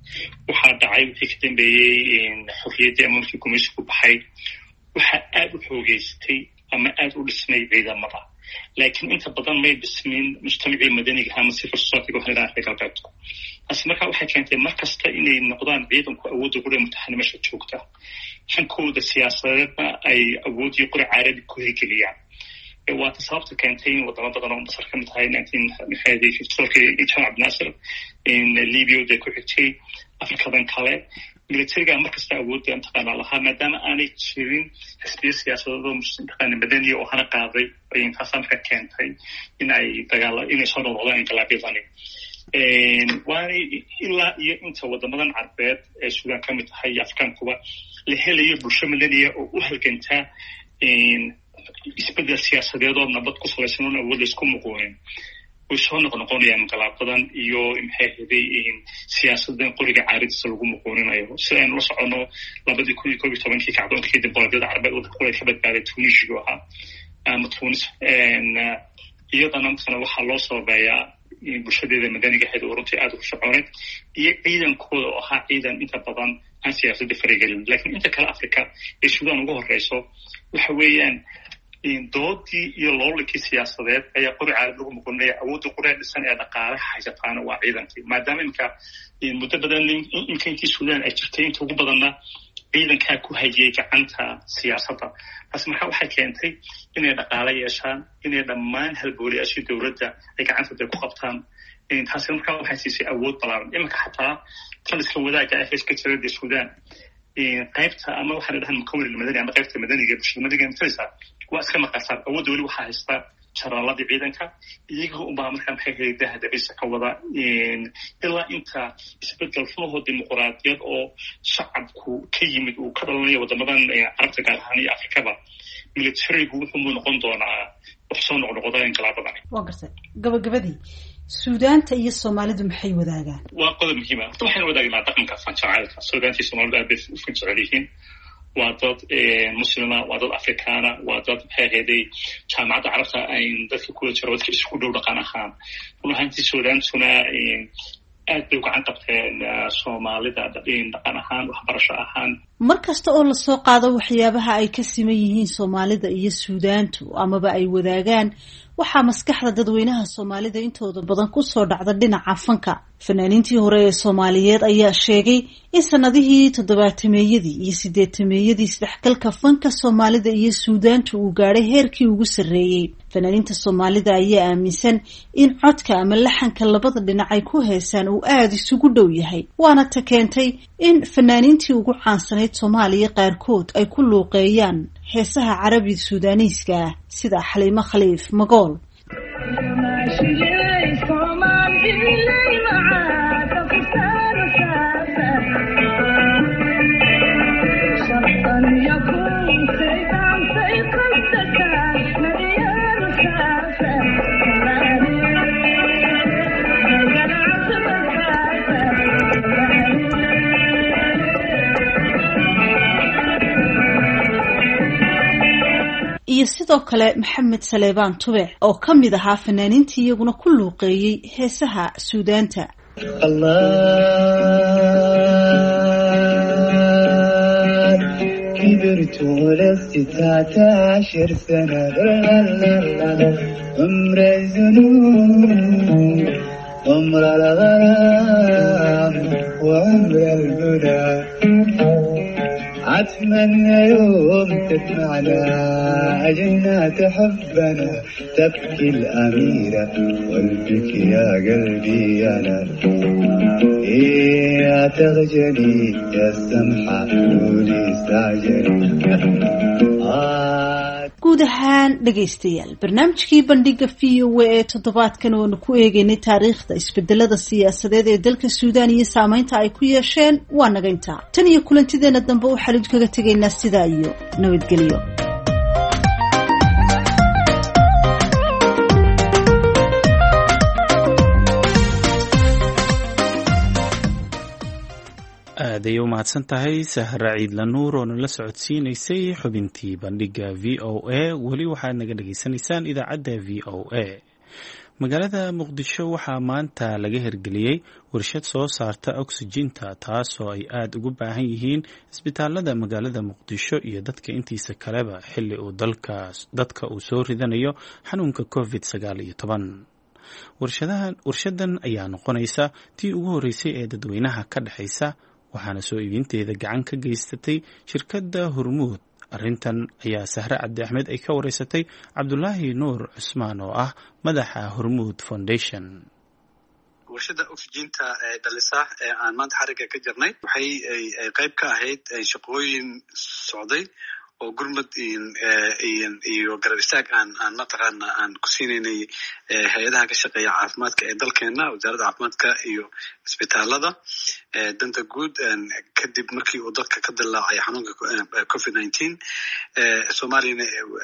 S3: waxaa dhacay wixii ka dambeeyey xorriyaddii ama markii gumaysigu baxay waxaa aada u xoogeystay ama aada u dhismay ciidamada laakiin inta badan may dhismin mujtamacii madaniga ama civil society waxaan idhaha reer galbeedku taasi markaa waxay keentay mar kasta inay noqdaan ciidanku awoodda qura mutaxanimasha joogta hankooda siyaasadeedna ay awooddii qura caaradi ku hirgeliyaan waata sababta keentay in wadamo badan oo masar ka mid ahay jamac abdinaasir libya day ku xigtay afrikadan kale militariga markasta awoodda mataqaana lahaa maadaama aanay jirin xisbiya siyaasadeedoo mataqaana madaniya oo hana qaaday taasaa marka keentay in ay dagaala inay soo noqnoqdaan inqilaabyadani waana ilaa iyo inta wadamadan carbeed ee suudaan ka mid tahay iyo afrikaankuba la helayo bulsho madaniya oo u halgantaa isbedel siyaasadeed oo nabad ku salaysan oon awood laysku muquunin way soo noqnoqonayaan inqilaabadan iyo maxay haday siyaasadan qoriga caaridiisa lagu muquuninayo si aynu la socono labadii kun iyo koob iyo tobankii kacdoonkii dimuqraadiyadda carabeed waddanka qura ka badbaaday tunisiga ahaa ama tunis iyadana matana waxaa loo sababeeyaa bulshadeeda madaniga ahayd oo runtii aada u firfircooneed iyo ciidankooda oo ahaa ciidan inta badan aan siyaasadda faragelin laakiin inta kale africa ee suudaan ugu horeyso waxa weeyaan doodii iyo loolankii siyaasadeed ayaa qori caalad lagu muqoninaya awoodda qura dhisan ee dhaqaalaha haysataana waa ciidankii maadaama imika muddo badan imka intii suudaan ay jirtay inta ugu badanna ciidankaa ku hayay gacanta siyaasadda taasi markaa waxay keentay inay dhaqaalo yeeshaan inay dhammaan halbooliyaashii dowladda ay gacantooda ku qabtaan taasi markaa waxay siisay awood balaaran iminka xataa taliska wadaagga ah iska jirada suudaan qaybta ama waxaan dhahan mukawir madani ama qaybta madaniga bulshada madaniga matalisa waa iska maqasaan awoodda weli waxaa haysta jaraaladii ciidanka iyaga unbaa markaa maxay hayay daha dabisa ka wada ilaa inta isbedel funahoo dimuqraadiyad oo shacabku ka yimid uu ka dhalanayo wadamadan carabta gaar ahaan iyo afrikaba militarigu wuxuu noqon doonaa wax soo noqnoqda inqilaabadani
S11: waa gartay gabagabadii suudaanta iyo soomaalidu maxay wadaagaan
S3: waa qodob muhiima horta waxaynu wadaagnaa dhaqanka fanjacaylka suudaanta iyo soomaalidu aad bay u fanjecel yihiin waa dad muslima waa dad afrikaana waa dad maxay ahayday jaamacadda carabta ayn dadka kula jiro dadka isku dhow dhaqan ahaan run ahaantii suudaantuna aad bay u gacan qabteen soomaalida dhaqan ahaan waxbarasho ahaan
S11: mar kasta oo lasoo qaado waxyaabaha ay ka siman yihiin soomaalida iyo suudaantu amaba ay wadaagaan waxaa maskaxda dadweynaha soomaalida intooda badan kusoo dhacda dhinaca fanka fanaaniintii hore ee soomaaliyeed ayaa sheegay in sanadihii toddobaatameeyadii iyo sideetameeyadii isdhexgalka fanka soomaalida iyo suudaantu uu gaadhay heerkii ugu sarreeyey fanaaniinta soomaalida ayaa aaminsan in codka ama laxanka labada dhinac ay ku heesaan uu aada isugu dhow yahay waana ta keentay in fanaaniintii ugu caansanayd soomaaliya qaarkood ay ku luuqeeyaan heesaha carabi suudaaniiska ah sida xaliimo khaliif magool iyo sidoo kale maxamed saleebaan tubec oo ka mid ahaa fanaaniintii iyaguna ku luuqeeyey heesaha suudaanta
S14: كبرت ولست تسعة عشر سنة عمر الذنوب عمر الغرام وعمر البنى أتمنى يوم تسمعنا أجلنا تحبنا تبكي الأميرة قلبك يا قلبي أنا يا تغجلي يا السمحة قولي استعجلي
S11: guud ahaan dhegaystayaal barnaamijkii bandhiga v o a ee toddobaadkan oonu ku eegaynay taariikhda isbedelada siyaasadeed ee dalka suudaan iyo saameynta ay ku yeesheen waa naga intaa tan iyo kulantideena dambe waxaan idinkaga tegaynaa sidaa iyo nabadgelyo
S1: aaday u mahadsan tahay sahra ciidla nuur oo nala socodsiinaysay xubintii bandhiga v o a weli waxaad naga dhegaysanaysaan idaacadda v o a magaalada muqdisho waxaa maanta laga hirgeliyey warshad soo saarta oksijiinta taasoo ay aada ugu baahan yihiin isbitaalada magaalada muqdisho iyo dadka intiisa kaleba xilli uu dadka uu soo ridanayo xanuunka covid sagaal iyo toban warshadan ayaa noqonaysa tii ugu horreysay ee dadweynaha ka dhexaysa waxaana soo iibinteeda gacan ka geysatay shirkadda hormuud. arrintan ayaa sahre cabdi axmed ay ka wareysatay cabdulaahi nuur cusmaan oo ah madaxa hormuud foundation.
S15: warshada oksijiinta ee dhalisa ee aan maanta xariga ka jirnay waxay qayb ka ahayd shaqooyin socday oo gurmad iyo garab istaag aan aan mataqaana aan ku siinaynay hay-adaha ka shaqeeya caafimaadka ee dalkeena, wasaaradda caafimaadka iyo isbitaalada danta guud. kadib markii uu dadka ka dilaacay xanuunka covid nineteen soomaaliyana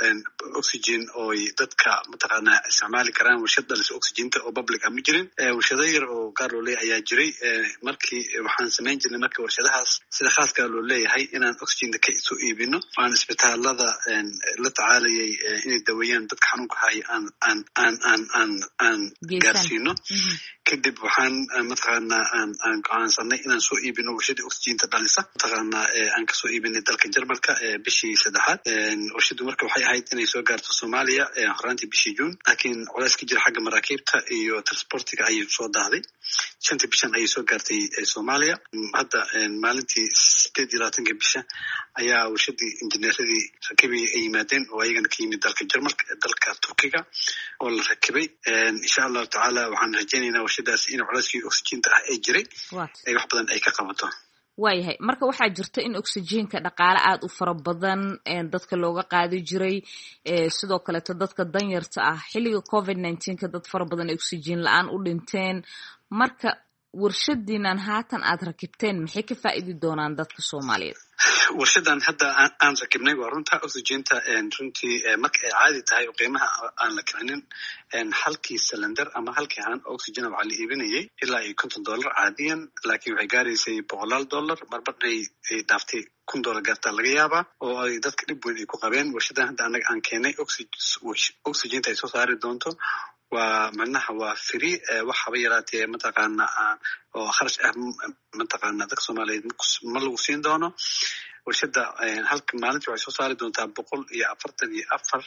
S15: oxygen ooy dadka mataqaana isticmaali karaan warshad dhalisa oxyginta oo public ah ma jirin. warshado yar oo gaar loo leeyahay ayaa jiray. markii waxaan samayn jirnay marka warshadahaas sida khaaska loo leeyahay inaan oxyginta ka soo iibino, aan isbitaalada la tacaalayay inay daweeyaan dadka xanuunka haya aan aan aan aan aan aan gaarsiino. kadib waxaan mataqaana aan aan go'aansanay inaan soo iibino warshadii oxyginta dhalisa mataqaana aan kasoo iibinay dalka Jarmalka bishii saddexaad. warshadu marka waxay ahayd inay soo gaarto Soomaaliya horaantii bishii Juun, laakiin culays ka jira xagga maraakiibta iyo transportiga ayay soo daahday. shantii bishan ayay soo gaartay Soomaaliya. hadda maalintii sideed iyo labaatanka bisha ayaa warshadii injineeradii rakibay ay yimaadeen oo ayagana ka yimid dalka Jarmalka dalka Turkiga oo la rakibay. insha allahu tacaala waxaan rajaynaynaa warshadaas in culayskii oxyginta ah ay jiray ay wax badan ay ka qabato.
S16: waayahay, marka waxaa jirta in oxygenka dhaqaale aada u fara badan dadka looga qaadi jiray, sidoo kaleeto dadka danyarta ah xilliga covid nineteenka dad fara badan ay oxygen la-aan u dhinteen. marka warshadiinan haatan aad rakibteen maxay ka faa'idi doonaan dadka Soomaaliyeed?
S15: warshadan hadda aan rakibnay waa runta oxyginta runtii marka ay caadi tahay oo qiimaha aan la kicinin halkii cylinder ama halkii haan oxygen waxaa la iibinayay ilaa iyo konton dollar caadiyan, laakiin waxay gaaraysay boqolaal dollar, marmarnay dhaaftay kun dollar gaartaa laga yaabaa oo ay dadka dhib weyn ay ku qabeen. warshadan hadda anaga aan keenay oxyginta ay soo saari doonto waa macnaha waa free, wax haba yaraatee mataqaana oo kharash ah mataqaana dadka Soomaaliyeed ma lagu siin doono. warshada halka maalintii waxay soo saari doontaa boqol iyo afartan iyo afar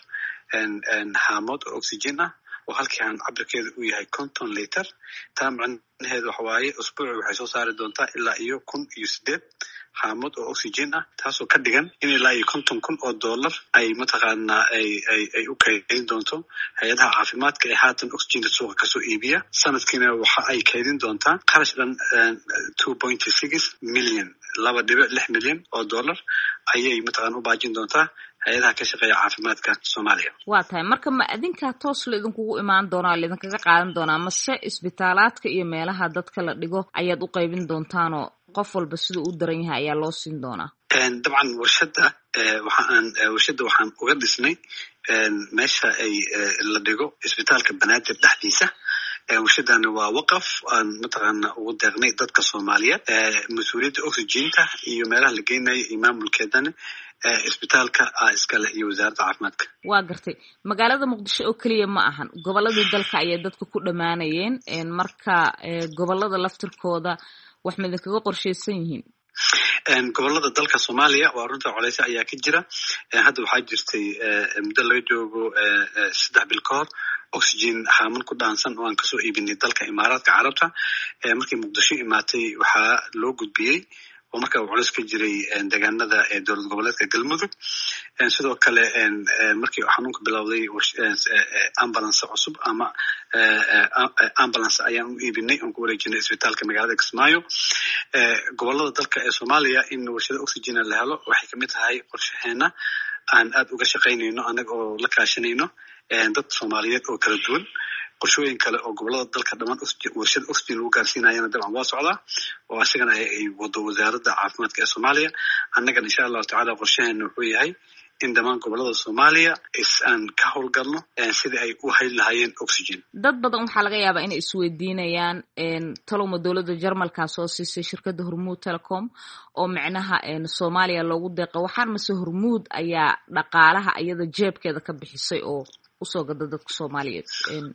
S15: haamood oo oxygen ah oo halkii aan cabirkeedu uu yahay konton liter. taa macnaheedu waxa waaye usbuuci waxay soo saari doontaa ilaa iyo kun iyo sideed haamood oo oxygen ah, taasoo ka dhigan in ilaa iyo konton kun oo dollar ay mataqaana ay ay ay u kaydin doonto hay-adaha caafimaadka ee haatan oxyginta suuqa kasoo iibiya. sanadkiina waxa ay kaydin doontaa kharash dhan two point six million laba dhibic lix milyan oo dollar ayay mataqaana u baajin doontaa hay-adaha ka shaqeeya caafimaadka Soomaaliya.
S16: waa tahay, marka ma idinkaa toos la idinkugu imaan doonaa la idinkaga qaadan doonaa mase isbitaalaadka iyo meelaha dadka la dhigo ayaad u qaybin doontaanoo qof walba siduu u daran yahay ayaa loo siin doonaa?
S15: dabcan warshada waxaan warshada waxaan uga dhisnay meesha ay la dhigo isbitaalka Banaadir dhexdiisa. warshadana waa waqaf aan mataqaana ugu deeqnay dadka Soomaaliyeed. mas-uuliyadda oxyginta iyo meelaha la geynayo iyo maamulkeedana isbitaalka ah iskale iyo wasaaradda caafimaadka.
S16: waa gartay, magaalada Muqdisho oo keliya ma ahan, goboladii dalka ayay dadka ku dhammaanayeen. marka gobolada laftirkooda wax ma idinkaga qorshaysan yihiin?
S15: gobolada dalka Soomaaliya waa runta culays ayaa ka jira. hadda waxaa jirtay muddo laga joogo saddex bil ka hor oxygen haaman ku dhaansan oo aan kasoo iibinay dalka Imaaraadka Carabta. markii Muqdisho imaatay waxaa loo gudbiyey oo marka uu culays ka jiray deegaanada ee dowlad goboleedka Galmudug. sidoo kale markii xanuunka bilowday ambulance cusub ama ambulance ayaan u iibinay oon ku wareejinay isbitaalka magaalada Kismaayo. gobolada dalka ee Soomaaliya in warshada oxygen la helo waxay kamid tahay qorshaheena aan aad uga shaqaynayno anaga oo la kaashanayno dad Soomaaliyeed oo kala duwan. qorshooyin kale oo gobolada dalka dhammaan warshada oxygen lagu gaarsiinayana dabcan waa socdaa oo asigana ay wado wasaaradda caafimaadka ee Soomaaliya. annagana insha allahu tacaala qorshaheena wuxuu yahay in dhammaan gobolada Soomaaliya is aan ka howlgalno sidii ay u hayl lahaayeen oxygen.
S16: dad badan waxaa laga yaabaa inay isweydiinayaan talowma dowladda Jarmalka soo siisay shirkadda Hormuud Telecom oo micnaha Soomaaliya loogu deeqo, waxaan mase Hormuud ayaa dhaqaalaha iyada jeebkeeda ka bixisay oo usoo gada dadka Soomaaliyeed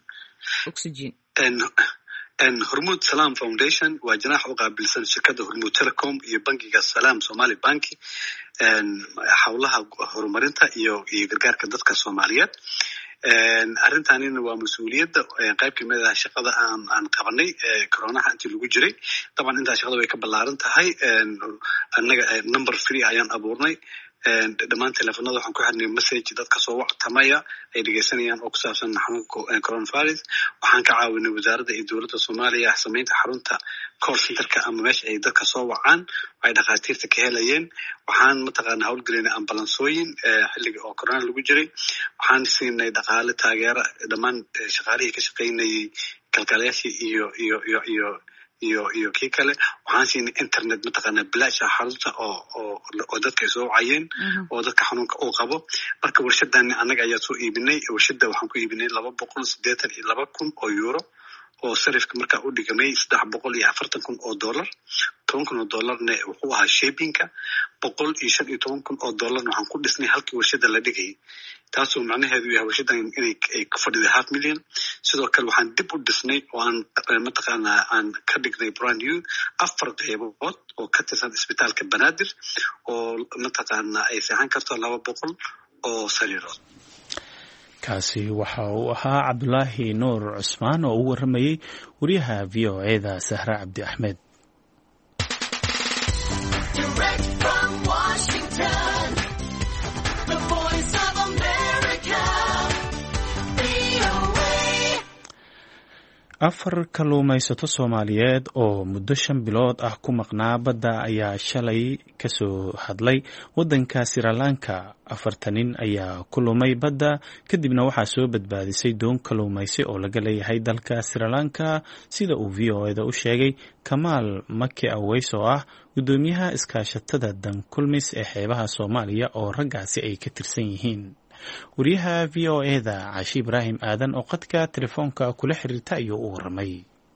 S16: oxygen
S15: hormuud salam foundation waa janaax u qaabilsan shirkadda hormuud telecom iyo bankiga salam somali banki howlaha horumarinta iyo iyo gargaarka dadka soomaaliyeed arrintanina waa mas-uuliyadda qayb kamid ah shaqada aan aan qabanay coronaha intii lagu jiray daban intaa shaqada way ka ballaaran tahay annaga number free ayaan abuurnay dhammaan teleefanada waxaan ku xirnay message dadka soo wactamaya ay dhegeysanayaan oo ku saabsan xanuunka coronavirus waxaan ka caawinay wasaaradda iyo dowladda soomaaliya samaynta xarunta call centerka ama meesha ay dadka soo wacaan ay dhakhaatiirta ka helayeen waxaan mataqaanaa howlgelinay ambalansooyin xilliga oo corona lagu jiray waxaan siinay dhaqaale taageera dhammaan shaqaalihii ka shaqaynayay kalkaalayaashii iyo iyo iyo iyo iyo iyo kii kale waxaan siinay internet mataqaanaa bilaasha xarunta oo oo oo dadka ay soo wacayeen oo dadka xanuunka uu qabo marka warshadani annaga ayaa soo iibinay warshadda waxaan ku iibinay laba boqol siddeetan iyo laba kun oo euro oo sarifka markaa u dhigamay saddex boqol iyo afartan kun oo dollar toban kun oo dollarna wuxuu ahaa shapinka boqol iyo shan iyo toban kun oo dollarna waxaan ku dhisnay halkii warshadda la dhigayay taasoo macnaheedu yahay warshadan inay ay ku fadhiday half million sidoo kale waxaan dib u dhisnay oo aan mataqaanaa aan ka dhignay brand new afar qaybood oo ka tirsan isbitaalka banaadir oo mataqaanaa ay seexan karto laba boqol oo sariirood
S1: kaasi waxa uu ahaa cabdulaahi nuur cusmaan oo u waramayey wariyaha v o eda sahra cabdi axmed. afar kalluumaysato soomaaliyeed oo muddo shan bilood ah ku maqnaa badda ayaa shalay kasoo hadlay waddanka sirilanka afarta nin ayaa ku lumay badda kadibna waxaa soo badbaadisay doon kalluumaysi oo laga leeyahay dalka sirilanka sida uu v o eda u sheegay kamaal maki aweys oo ah guddoomiyaha iskaashatada dankulmis ee xeebaha soomaaliya oo raggaasi ay ka tirsan yihiin. wariyaha v o eda cashi ibraahim aadan oo qadka telefoonka kula xiriirta ayuu u waramay.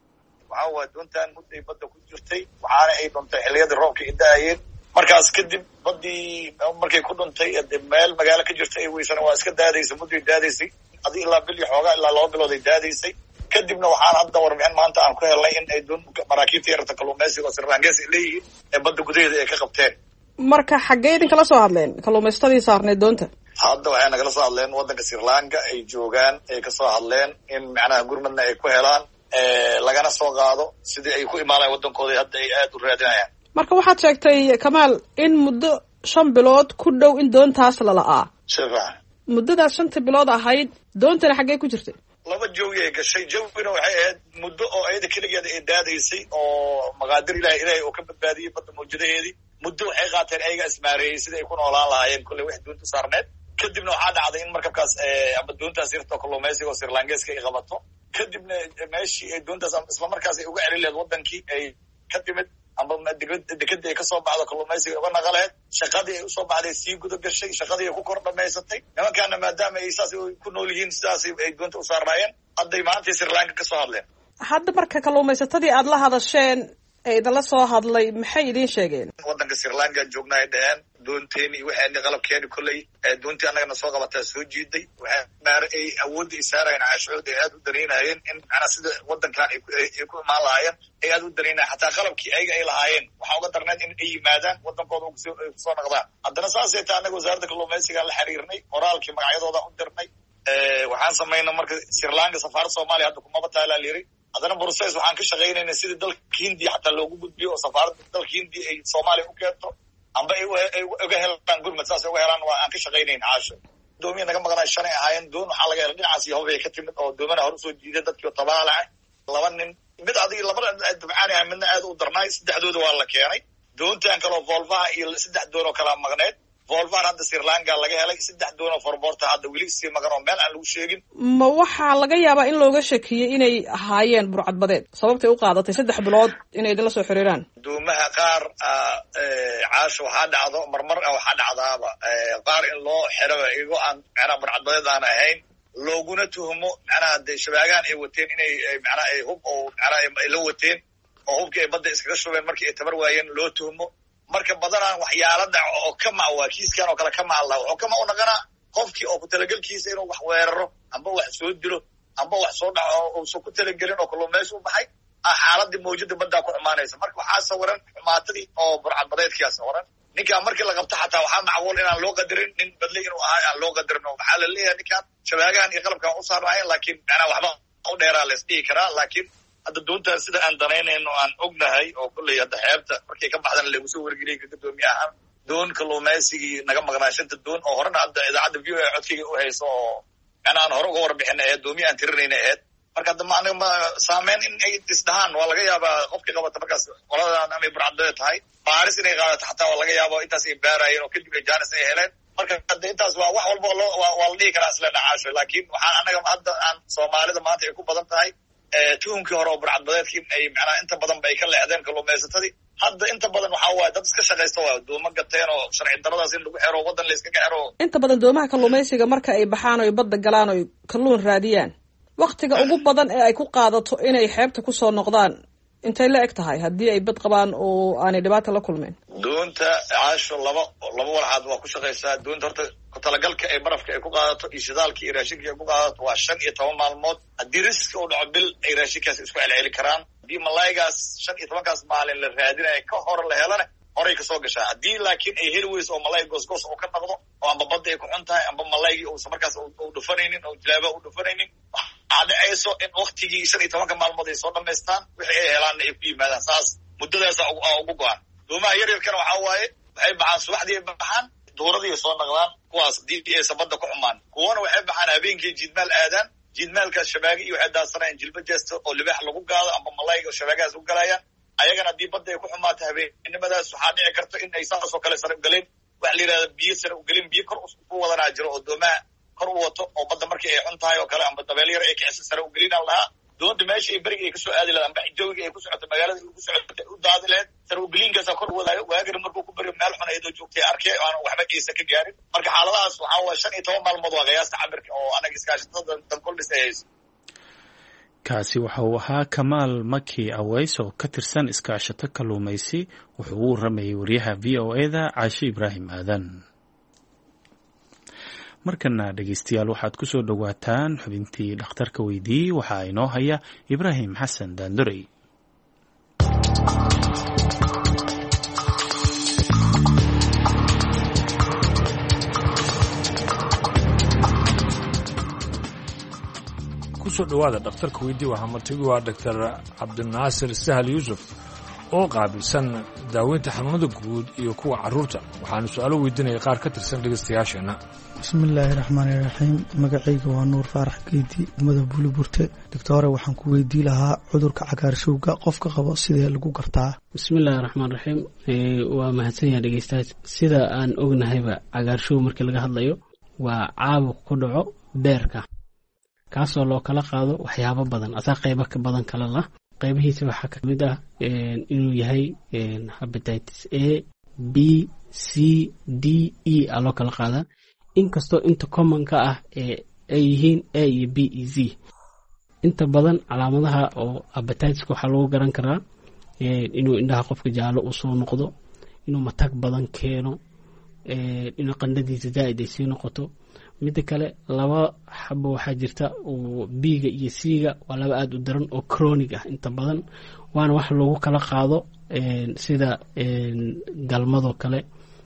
S17: waxaa waa doontaan mudday badda ku jirtay waxaana ay dhuntay xilliyadii roobka ay da-ayeen markaas kadib baddii markay ku dhuntay meel magaalo ka jirta ay weysana waa iska daadaysay mudday daadaysay adi ilaa bil iyo xoogaa ilaa laba bilood ay daadaysay kadibna waxaan hadda warbixin maanta aan ku helnay in ay doon maraakiibta yararta kalluumaysiga oo sirlangees ay leeyihiin ee badda gudaheeda ay ka qabteen.
S18: marka xaggee idin kala soo hadleen kalluumaystadii saarneed doonta?
S17: hadda waxay nagala soo hadleen waddanka Sri Lanka ay joogaan ay ka soo hadleen in macnaha gurmadna ay ku helaan lagana soo qaado sidii ay ku imaanayaan waddankooda hadda ay aad u raadinayaan.
S18: marka waxaad sheegtay Kamaal in muddo shan bilood ku dhow in doontaas la la'aa.
S17: shafa
S18: muddadaas shanta bilood ahayd doontana xaggee ku jirtay?
S17: laba joogi ay gashay jawgina waxay ahayd muddo oo ayada keligeeda ay daadaysay oo maqaadir ilaahay ilaahay oo ka badbaadiyey badda mawjadaheedii muddo waxay qaateen ayaga ismaareeyey sidai ay ku noolaan lahaayeen kolley wax doonta saarneed kadibna waxaa dhacday in markabkaas ama doontaas yarto kalluumaysiga oo sirlangeeska ay qabato kadibna meeshii ay doontaas isla markaas ay uga celin lehed waddankii ay ka timid amba dekadii ay kasoo baxdo kalluumaysiga uga naqaleed shaqadii ay usoo baxday sii guda gashay shaqadii ay ku kor dhamaysatay nimankaana maadaama ay saas ku nool yihiin sidaas ay doonta u saarnaayeen hadday maantay sirlanka kasoo hadleen.
S18: hadda marka kalluumaysatadii aad la hadasheen ee idinla soo hadlay maxay idiin sheegeen?
S17: waddanka sirlanka joogna ay dhaheen doonteeni waxaani qalabkeeni kolley doontii annagana soo qabataa soo jiiday waxaa maare ay awoodda ay saarayeen caashooda ay aad u danaynayeen in macnaa sida waddankan ay ku imaan lahaayeen ay aad u danaynayen xataa qalabkii ayaga ay lahaayeen waxaa uga darneed in ay yimaadaan waddankooda ay kusoo naqdaan haddana saasay taa annaga wasaaradda kalluumaysigaan la xiriirnay qoraalkii magacyadooda u dirnay waxaan samaynay marka sirlanka safaaradda soomaaliya hadda kumaba taalaa layiri haddana process waxaan ka shaqaynayna sidii dalka hindiya xataa loogu gudbiyo oo safaaradda dalka hindiya ay soomaaliya u keento amba ay uga helaan gurmad saas ay uga helaan waa aan ka shaqaynayn caasho. doomiya naga maqnaa shanay ahaayeen doon waxaa laga helay dhinacaas iyo hobay ka timid oo doomana hor usoo jiiday dadkii oo tabaalaca laba nin mid adiga labada dabcaan ahaa midna aad u darnaay saddexdooda waa la keenay doontan kaloo volvaha iyo saddex doon oo kalaa maqneed volvan hadda sirlanka laga helay saddex doon oo forboorta hadda weli sii maqan oo meel aan lagu sheegin.
S18: ma waxaa laga yaabaa in looga shakiyey inay ahaayeen burcadbadeed sababtay u qaadatay saddex bilood inay idinla soo xiriiraan?
S17: doomaha qaar caasho waxaa dhacdo marmar waxaa dhacdaaba qaar in loo xiraba iyagoo aan macnaha burcadbadeed aan ahayn looguna tuhmo macnaha de shabaagaan ay wateen inay macnaha ay hub oo macnaha ay la wateen oo hubkii ay badda iskaga shubeen markii ay tabar waayeen loo tuhmo marka badanaan waxyaala dhaco oo ka mac waa kiiskan oo kale ka mac laha wuxuu kama u naqanaa qofkii oo ku talagelkiisa inuu wax weeraro amba wax soo dilo amba wax soo dhaco uusan ku talagelin oo kalluumaysi u baxay xaaladii mawjada baddaa ku xumaanaysa marka waxaa sawiran xumaatadii oo burcadbadeedkiyaa sawiran ninkaan markii la qabto xataa waxaa macquul inaan loo qadarin nin badle inuu ahay aan loo qadarin oo waxaa la leeyahay ninkaan shabaagahan iyo qalabkaan u saarnaayeen laakiin macnaa waxba u dheeraa la isdhihi karaa laakiin hadda doontaan sida aan danaynayno aan ognahay oo kolley hadda xeebta markay ka baxdana lagu soo wargeliyay ka gadoomiye ahaan doon kalluumaysigii naga maqnaa shanta doon oo horena hadda idaacadda v o a codkayga u hayso oo macnaa aan hore uga warbixina aheed doomiye aan tirinayna aheed marka hadda ma aniga saameyn in ay isdhahaan waa laga yaabaa qofkii qabata markaas qoladan amay burcadbade tahay baaris inay qaadato xataa waa laga yaaba intaas ay baarayeen oo kadib ay jaanis ay heleen marka hadda intaas waa wax walba loo waa la dhihi karaa isla dhacaasho laakiin waxaan anaga hadda aan soomaalida maanta ay ku badan tahay tuhunkii hore oo burcadbadeedkii ay macnaa inta badan ba ay ka leexdeen kalluumaysatadii hadda inta badan waxaa waaye dad iska shaqaysta waa dooma gateen oo sharci daradaas in lagu xero waddan la iskaga xero
S18: inta badan doomaha kalluumaysiga marka ay baxaan oy badda galaan oy kalluun raadiyaan waktiga ugu badan ee ay ku qaadato inay xeebta kusoo noqdaan intay la eg tahay haddii ay bad qabaan oo aanay dhibaata la kulmeen
S17: doonta caasho laba laba walxaad waa ku shaqaysaa doonta horta kutalagalka ay barafka ay ku qaadato iyo shidaalka iyo raashinka ay ku qaadato waa shan iyo toban maalmood haddii riski uu dhaco bil ay raashinkaas isku celceli karaan haddii malaygaas shan iyo tobankaas maalin la raadinaya ka hor la helana horay kasoo gashaa haddii laakiin ay heli weyso oo malay goosgoos uu ka noqdo oo amba badda ay ku xun tahay amba malaygii uusan markaas u dhufanaynin oo jilaaba u dhufanaynin waxaa dhacayso in waktigii shan iyo tobanka maalmood ay soo dhamaystaan wixii ay helaanna ay ku yimaadaan saas muddadaasa ugu go-an doomaha yaryarkana waxaa waaye waxay baxaan subaxdii ay baxaan duuradii ay soo naqdaan kuwaas haddii aysan badda ku xumaan kuwana waxay baxaan habeenkii jiidmaal aadaan jiidmaalkaas shabaagi iyo waxay daadsanayaan jilba jeesta oo libaax lagu gaado amba malayga oo shabaagahaas u galayaan ayagana haddii badda ay ku xumaato habeennimadaas waxaa dhici karta in ay saasoo kale sare ugaleen waxa la yidhahda biyo sare ugelin biyo kor u wadanaa jiro oo doomaha kor u wato oo badda markii ay xun tahay oo kale amba dabeel yar ay kicisa sare ugelinaan lahaa doonta meesha ay beriga ay kasoo aadi lahayd amba jawiga ay ku socoto magaalada ay ku socoto u daadi lahayd sare ugeliinkaasaa kor u wadaayo waagana markuu ku beriyo meel xun ayadoo joogtay arkay aanan waxba aysan ka gaarin marka xaaladahaas waxaa waaya shan iyo toban maalmood waa qiyaasta cabirka oo anaga iskaashatada dankoldhis ay hayso
S1: kaasi waxa uu ahaa kamaal maki aweys oo ka tirsan iskaashato kalluumaysi wuxuu u waramayay wariyaha v o e da caashe ibraahim aadan markana dhegeystayaal waxaad ku soo dhowaataan xubintii dhakhtarka weydiiyey waxaa inoo haya ibraahim xasan daandorey
S19: kusoo dhawaada dhakhtarka weydii waxaa martigu waa doctor cabdinaasir sahal yuusuf oo qaabilsan daaweynta xanuunada guud iyo kuwa carruurta waxaanu su-aalo weydiinaya qaar ka tirsan dhegaystayaasheenna
S20: bismillaahi raxmaani raxiim magacayga waa nuur faarax geedi umada buliburte doctore waxaan ku weydii lahaa cudurka cagaarshowga qofka qabo sidee lagu gartaa
S21: bismillaahi raxmaan raxiim waa mahadsan yaha dhegeystayaal sida aan ognahayba cagaarshow markii laga hadlayo waa caabuq ku dhaco beerka kaasoo loo kala qaado waxyaabo badan asaa qaybo ka badan kala lah qaybihiisa waxaa ka mid ah inuu yahay hepatitis a b c d e a loo kala qaadaa inkastoo inta commonka ah ay yihiin a iyo b e z inta badan calaamadaha oo hepatitiska waxaa lagu garan karaa inuu indhaha qofka jaallo uu soo noqdo inuu matag badan keeno inuu qandhadiisa zaa'id ay sii noqoto midda kale laba xabo waxaa jirta oo biiga iyo siiga waa laba aada u daran oo chronic ah inta badan waana wax lagu kala qaado sida galmadoo kale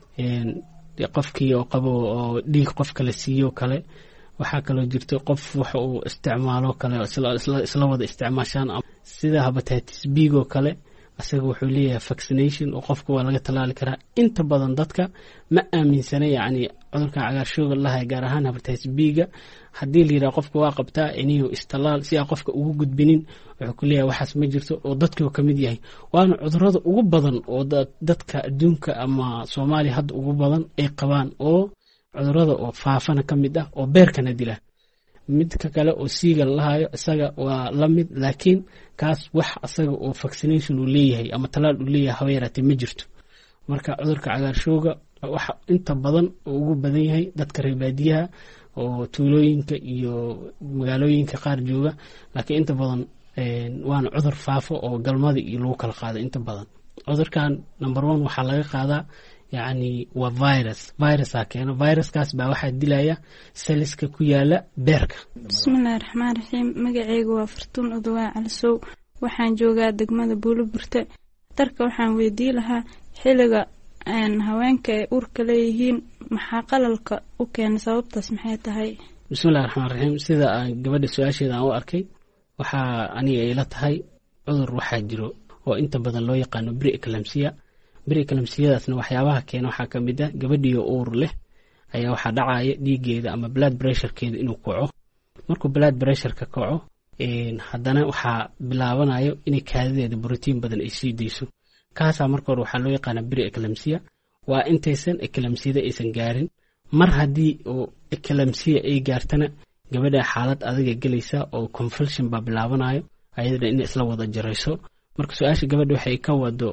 S21: qofkii oo qabo oo dhiig qof kale siiyo kale waxaa kaloo jirta qof wax uu isticmaalo kale isla wada isticmaashaan sida hepatitis biigoo kale asaga wuxuu leeyahay vaccination oo qofka waa laga tallaali karaa inta badan dadka ma aaminsana yacni cudurkan cagaarshowga lahay gaar ahaan hepatitis b-ga haddii la yidhaha qofka waa qabtaa inuu istallaal si aa qofka ugu gudbinin wuxuu ku leeyahay waxaas ma jirto oo dadkii ka mid yahay waana cudurada ugu badan oo dadka adduunka ama soomaaliya hadda ugu badan ay qabaan oo cudurada oo faafana ka mid ah oo beerkana dila midka kale oo siiga lahayo isaga waa la mid laakiin kaas wax asaga oo vaccination uu leeyahay ama talaal uu leeyahay haba yaraatee ma jirto marka cudurka cagaarshowga waxa inta badan oo ugu badan yahay dadka reer baadiyaha oo tuulooyinka iyo magaalooyinka qaar jooga laakiin inta badan waana cudur faafo oo galmada iyo lagu kala qaado inta badan cudurkan number one waxaa laga qaadaa yacni waa virus virusaa keeno viruskaas baa waxaa dilaya seliska ku yaala beerka.
S2: bismillahi raxmaan raxiim magacaygu waa fartuun udawaa calsow waxaan joogaa degmada buuliburte darka waxaan weydii lahaa xilliga haweenka ay uurka leeyihiin maxaa qalalka u keena sababtaas maxay tahay?
S21: bismillahi raxmaan raxiim sida aan gabadha su-aasheeda aan u arkay waxaa aniga ila tahay cudur waxaa jiro oo inta badan loo yaqaano pre-eclampsia. pre-eclampsiyadaasna waxyaabaha keena waxaa ka mid ah gabadhiyo uur leh ayaa waxaa dhacaya dhiigeeda ama blood pressurekeeda inuu kaco. markuu blood pressureka kaco haddana waxaa bilaabanayo inay kaadideeda brotiin badan ay sii dayso. kaasaa marka hore waxaa loo yaqaana pre-eclampsia. waa intaysan eclampsiyada aysan gaarin. mar haddii oo eclampsia ay gaartana gabadha xaalad adaga gelaysa oo convulsion baa bilaabanayo ayadana in isla wada jarayso. marka su-aasha gabadha waxay ka wado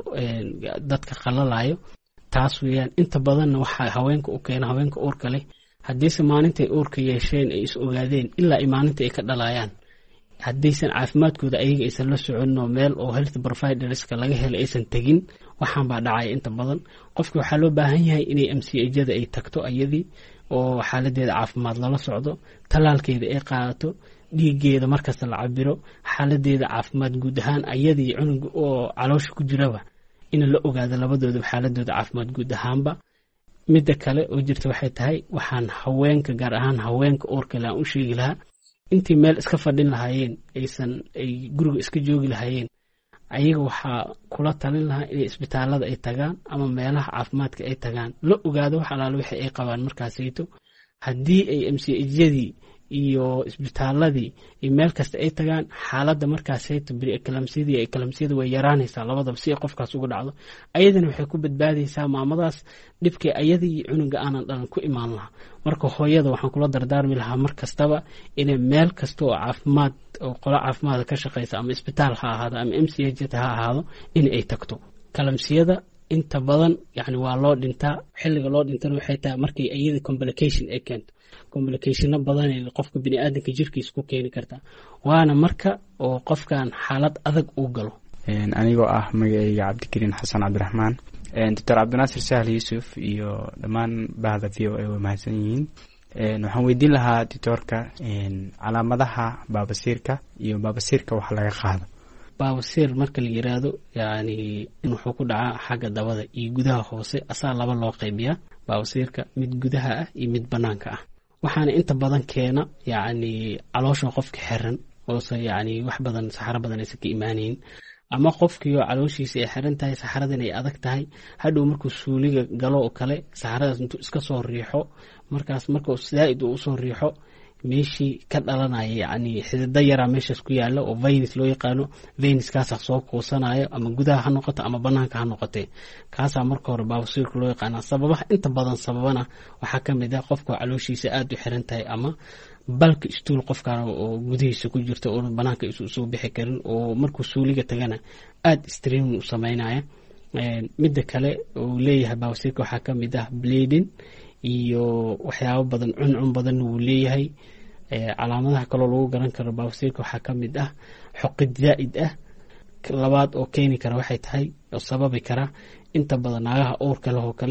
S21: dadka qalalayo taas weeyaan. inta badanna waxaa haweenka u keena haweenka uurka leh haddiise maalintay uurka yeesheen ay is ogaadeen ilaa maalinta ay ka dhalayaan haddaysan caafimaadkooda ayaga aysan la soconin oo meel oo health providerska laga helay aysan tegin waxaan baa dhacaya inta badan. qofka waxaa loo baahan yahay inay M C H-da ay tagto ayadii oo xaaladeeda caafimaad lala socdo, talaalkeeda ay qaadato, dhiigeeda markasta la cabiro, xaaladeeda caafimaad guud ahaan ayadii cunuga oo caloosha ku jiraba in la ogaado labadooda xaaladooda caafimaad guud ahaanba. midda kale oo jirta waxay tahay waxaan haweenka gaar ahaan haweenka uurka leh aan u sheegi lahaa intii meel iska fadhin lahaayeen aysan ay guriga iska joogi lahaayeen ayaga waxaa kula talin lahaa inay isbitaalada ay tagaan ama meelaha caafimaadka ay tagaan la ogaado wax alaala wixii ay qabaan markaasayto. haddii ay M C H-yadii iyo isbitaaladii iyo meel kasta ay tagaan xaaladda markaasayto pre-eclampsiyada iyo eclampsiyada way yaraanaysaa labadaba si ay qofkaas uga dhacdo. ayadana waxay ku badbaadaysaa maamadaas dhibkii ayadii iyo cunuga aanan dhalan ku imaan lahaa. marka hooyada waxaan kula dardaarmi lahaa mar kastaba inay meel kasta oo caafimaad oo qolo caafimaad ka shaqeysa ama isbitaal ha ahaado ama M C H ha ahaado in ay tagto. eclampsiyada inta badan yani waa loo dhintaa. xilliga loo dhintana waxay tahay markay ayada complication ay keento. complicationo badan ee qofka bini'aadanka jirkiisa ku keeni kartaa waana marka oo qofkan xaalad adag uu galo.
S22: anigoo ah magacayga cabdikariin xasan cabdiraxmaan doctor cabdinaasir sahal yuusuf iyo dhammaan bahda v o a way mahadsan yihiin. waxaan weydiin lahaa doctorka calaamadaha baabasiirka iyo baabasiirka wax laga qaado.
S21: baabasiir marka la yiraahdo yani in wuxuu ku dhacaa xagga dabada iyo gudaha hoose asaa laba loo qaybiyaa baabasiirka mid gudaha ah iyo mid banaanka ah. waxaana inta badan keena yani caloosha qofka xiran oose yani wax badan saxaro badan aysan ka imaanayn ama qofkiioo calooshiisa ay xiran tahay saxaradan ay adag tahay hadhow markuu suuliga galo oo kale saxaradaas intuu iska soo riixo markaas markuu zaa'id uu usoo riixo meeshii ka dhalanaya yani xidida yaraa meeshaas ku yaala oo venus loo yaqaano venuskaasaa soo kuusanayo ama gudaha ha noqoto ama banaanka ha noqotee kaasaa marka hore baabasiirka loo yaqaana. sababaha inta badan sababana waxaa ka mid ah qofka calooshiisa aada u xiran tahay ama balka istuul qofkaan oo gudihiisa ku jirta oo banaanka isu soo bixi karin oo markuu suuliga tagana aada streamin u sameynaya. midda kale uu leeyahay baabasiirka waxaa ka mid ah bleeding iyo waxyaabo badan cuncun badan wuu leeyahay. calaamadaha kaloo lagu garan karo baabasiirka waxaa ka mid ah xoqid zaa'id ah. labaad oo keeni kara waxay tahay oo sababi kara inta badan naagaha uurka leh oo kale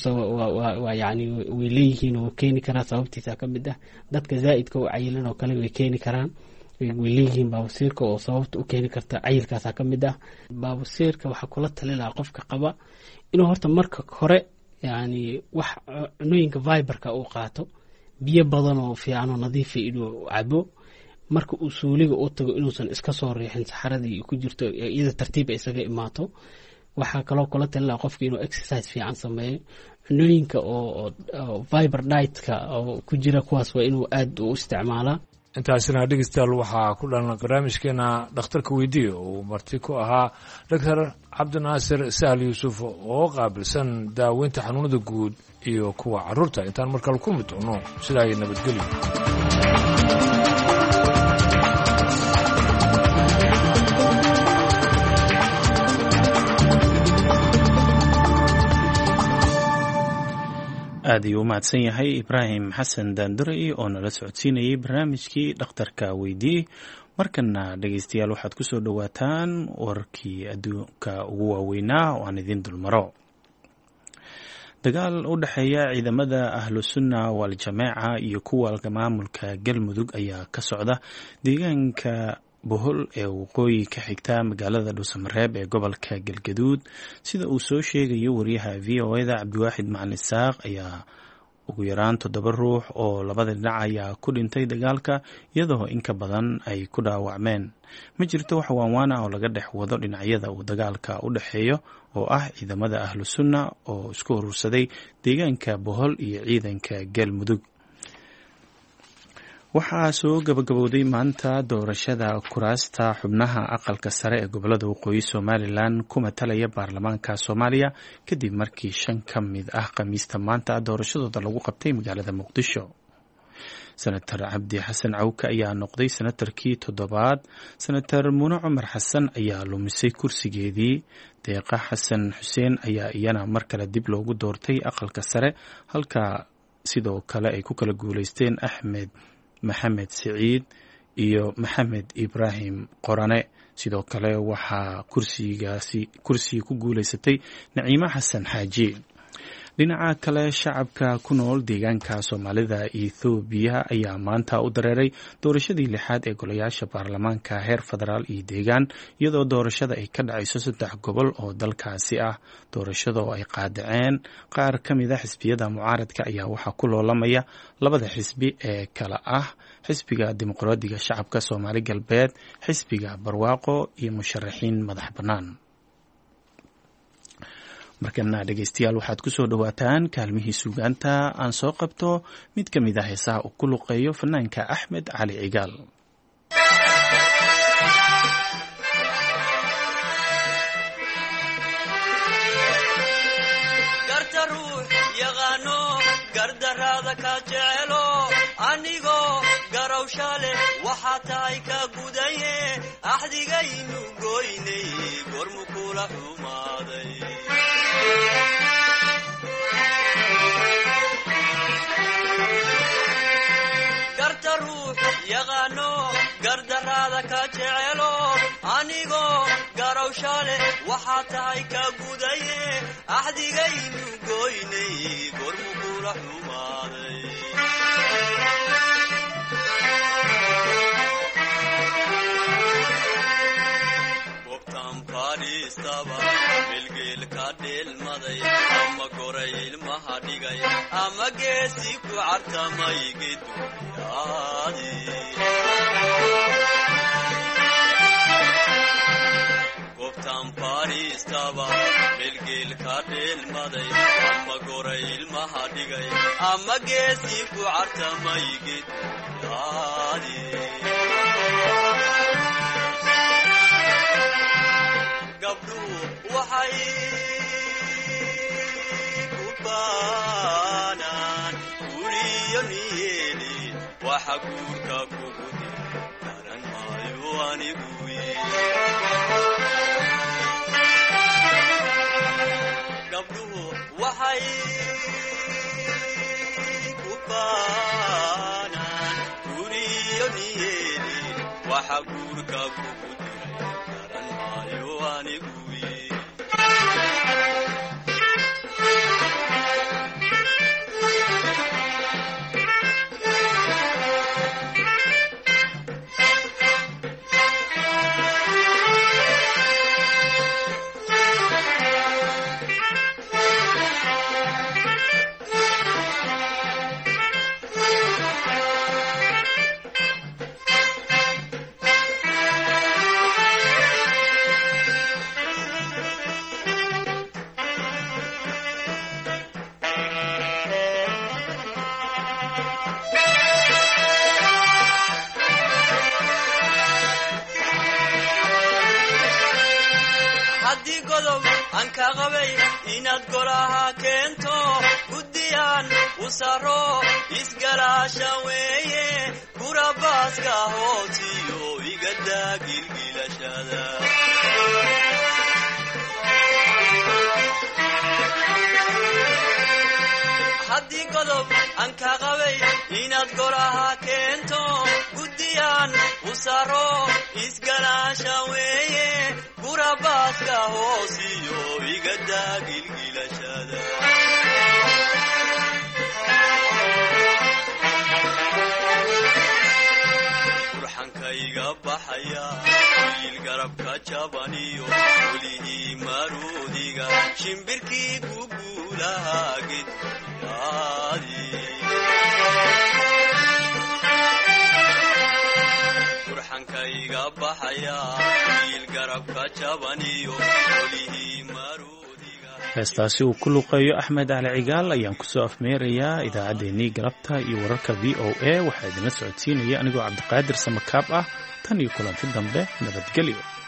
S21: yani way leeyihiin oo keeni karaa sababtiisa ka mid ah. dadka zaa'idka u cayilan oo kale way keeni karaan way leeyihiin baabasiirka oo sababta u keeni karta cayilkaasaa ka mid ah. baabasiirka waxaa kula tali lahaa qofka qaba inuu horta marka hore yani wax cunooyinka viberka uu qaato, biyo badan oo fiican oo nadiifa inuu cabo, marka uu suuliga u tago inuusan iska soo riixin saxaradii ku jirto iyada tartiib ay isaga imaato. waxaa kaloo kula talin qofka inuu exercise fiican sameeyo. cunooyinka oo fiber diet-ka oo ku jira kuwaas waa inuu aad u isticmaalaa.
S19: intaasina dhegeystayaal waxaa ku dhalan barnaamijkeena dhakhtarka weydiiya uu marti ku ahaa doctor cabdinaasir sahal yuusuf oo qaabilsan daaweynta xanuunada guud iyo kuwa carruurta. intaan markale ku mid doono sidaa ay nabadgelyo.
S1: aad ayuu u mahadsan yahay ibraahim xasan daanduray oo nala socodsiinayay barnaamijkii dhakhtarka weydiiyey. markana dhegeystayaal waxaad ku soo dhowaataan wararkii adduunka ugu waaweynaa oo aan idiin dulmaro. dagaal u dhexeeya ciidamada ahlusunna waljamaaca iyo kuwa maamulka galmudug ayaa ka socda deegaanka bohol ee waqooyi ka xigta magaalada dhuusamareeb ee gobolka galgaduud sida uu soo sheegayo wariyaha v o eda cabdiwaaxid macalin isaaq ayaa ugu yaraan toddoba ruux oo labada dhinac ayaa ku dhintay dagaalka iyadoo in ka badan ay ku dhaawacmeen ma jirto wax waanwaana oo laga dhex wado dhinacyada uu dagaalka u dhexeeyo oo ah ciidamada ahlu sunna oo isku urursaday deegaanka bohol iyo ciidanka galmudug waxaa soo gabagabowday maanta doorashada kuraasta xubnaha aqalka sare ee gobolada waqooyi somalilan ku matalaya baarlamaanka soomaaliya kadib markii shan ka mid ah khamiista maanta doorashadooda lagu qabtay magaalada muqdisho senator cabdi xasan cawke ayaa noqday senatarkii toddobaad senator mune cumar xasan ayaa lumisay kursigeedii deeqa xasan xuseen ayaa iyana mar kale dib loogu doortay aqalka sare halka sidoo kale ay ku kala guuleysteen axmed maxamed siciid iyo maxamed ibraahim qorane sidoo kale waxaa kursigaasi kursiga ku guuleysatay naciimo xasan xaaji dhinaca kale shacabka ku nool deegaanka soomaalida ethoobiya ayaa maanta u dareeray doorashadii lixaad ee golayaasha baarlamaanka heer federaal iyo deegaan iyadoo doorashada ay ka dhacayso saddex gobol oo dalkaasi ah doorashada oo ay qaadaceen qaar ka mid a xisbiyada mucaaradka ayaa waxaa ku loolamaya labada xisbi ee kala ah xisbiga dimuqraadiga shacabka soomaali galbeed xisbiga barwaaqo iyo musharaxiin madax bannaan markana dhegeystayaal waxaad ku soo dhowaataan kaalmihii suugaanta aan soo qabto mid ka mid ah heesaha uu ku luqeeyo fanaanka axmed cali cigaal
S5: garta ruux yaqaano gardaraada ka jecelo anigoo garowsha leh waxaa tahay ka gudaye axdigaynu goynay gormu kula xumaaday garta ruux yaqaano gardaraada ka jecelo anigoo garowsha leh waxaa tahay ka gudaye axdigaynu goynay gormu kula xumaaday bilgeelka dheelmaday ama goray ilmaha dhigay ama geesi ku cartamay geduyaadi gobtaan baaristaba bilgeelka dheelmaday ama goray ilmaha dhigay ama geesi ku cartamay geduyaadi gabdhuhu waxay ku baanaan guriyo niyeeli waxa guurka kugu dira garan maayo anigu gabdhuhu waxay ku baanaan guriyo niyeeli waxa guurka kugu dira garan maayo anigu inaad golaha keento guddiyaan u saro isgalaasha weeye gurabaaska hootiyo igadaa gilgilashada haddii godob aan ka qabay inaad golaha keento guddiyaan u saro isgalaasha weeye gurabaaska hoosiyo igadaa gilgilashada burxankayga baxaya wiil garabka jabaniyo welihii maruudiga shimbirkii guguulaha gedyaadi burxankayga baxaya wiil garabka jabaniyo welihii maruudiga.
S1: heestaasi uu ku luqeeyo axmed cali cigaal ayaan kusoo afmeerayaa idaacaddeenii galabta iyo wararka v o a waxaa idinla socodsiinaya anigoo cabdiqaadir samakaab ah tan iyo kulanti dambe nabadgelyo.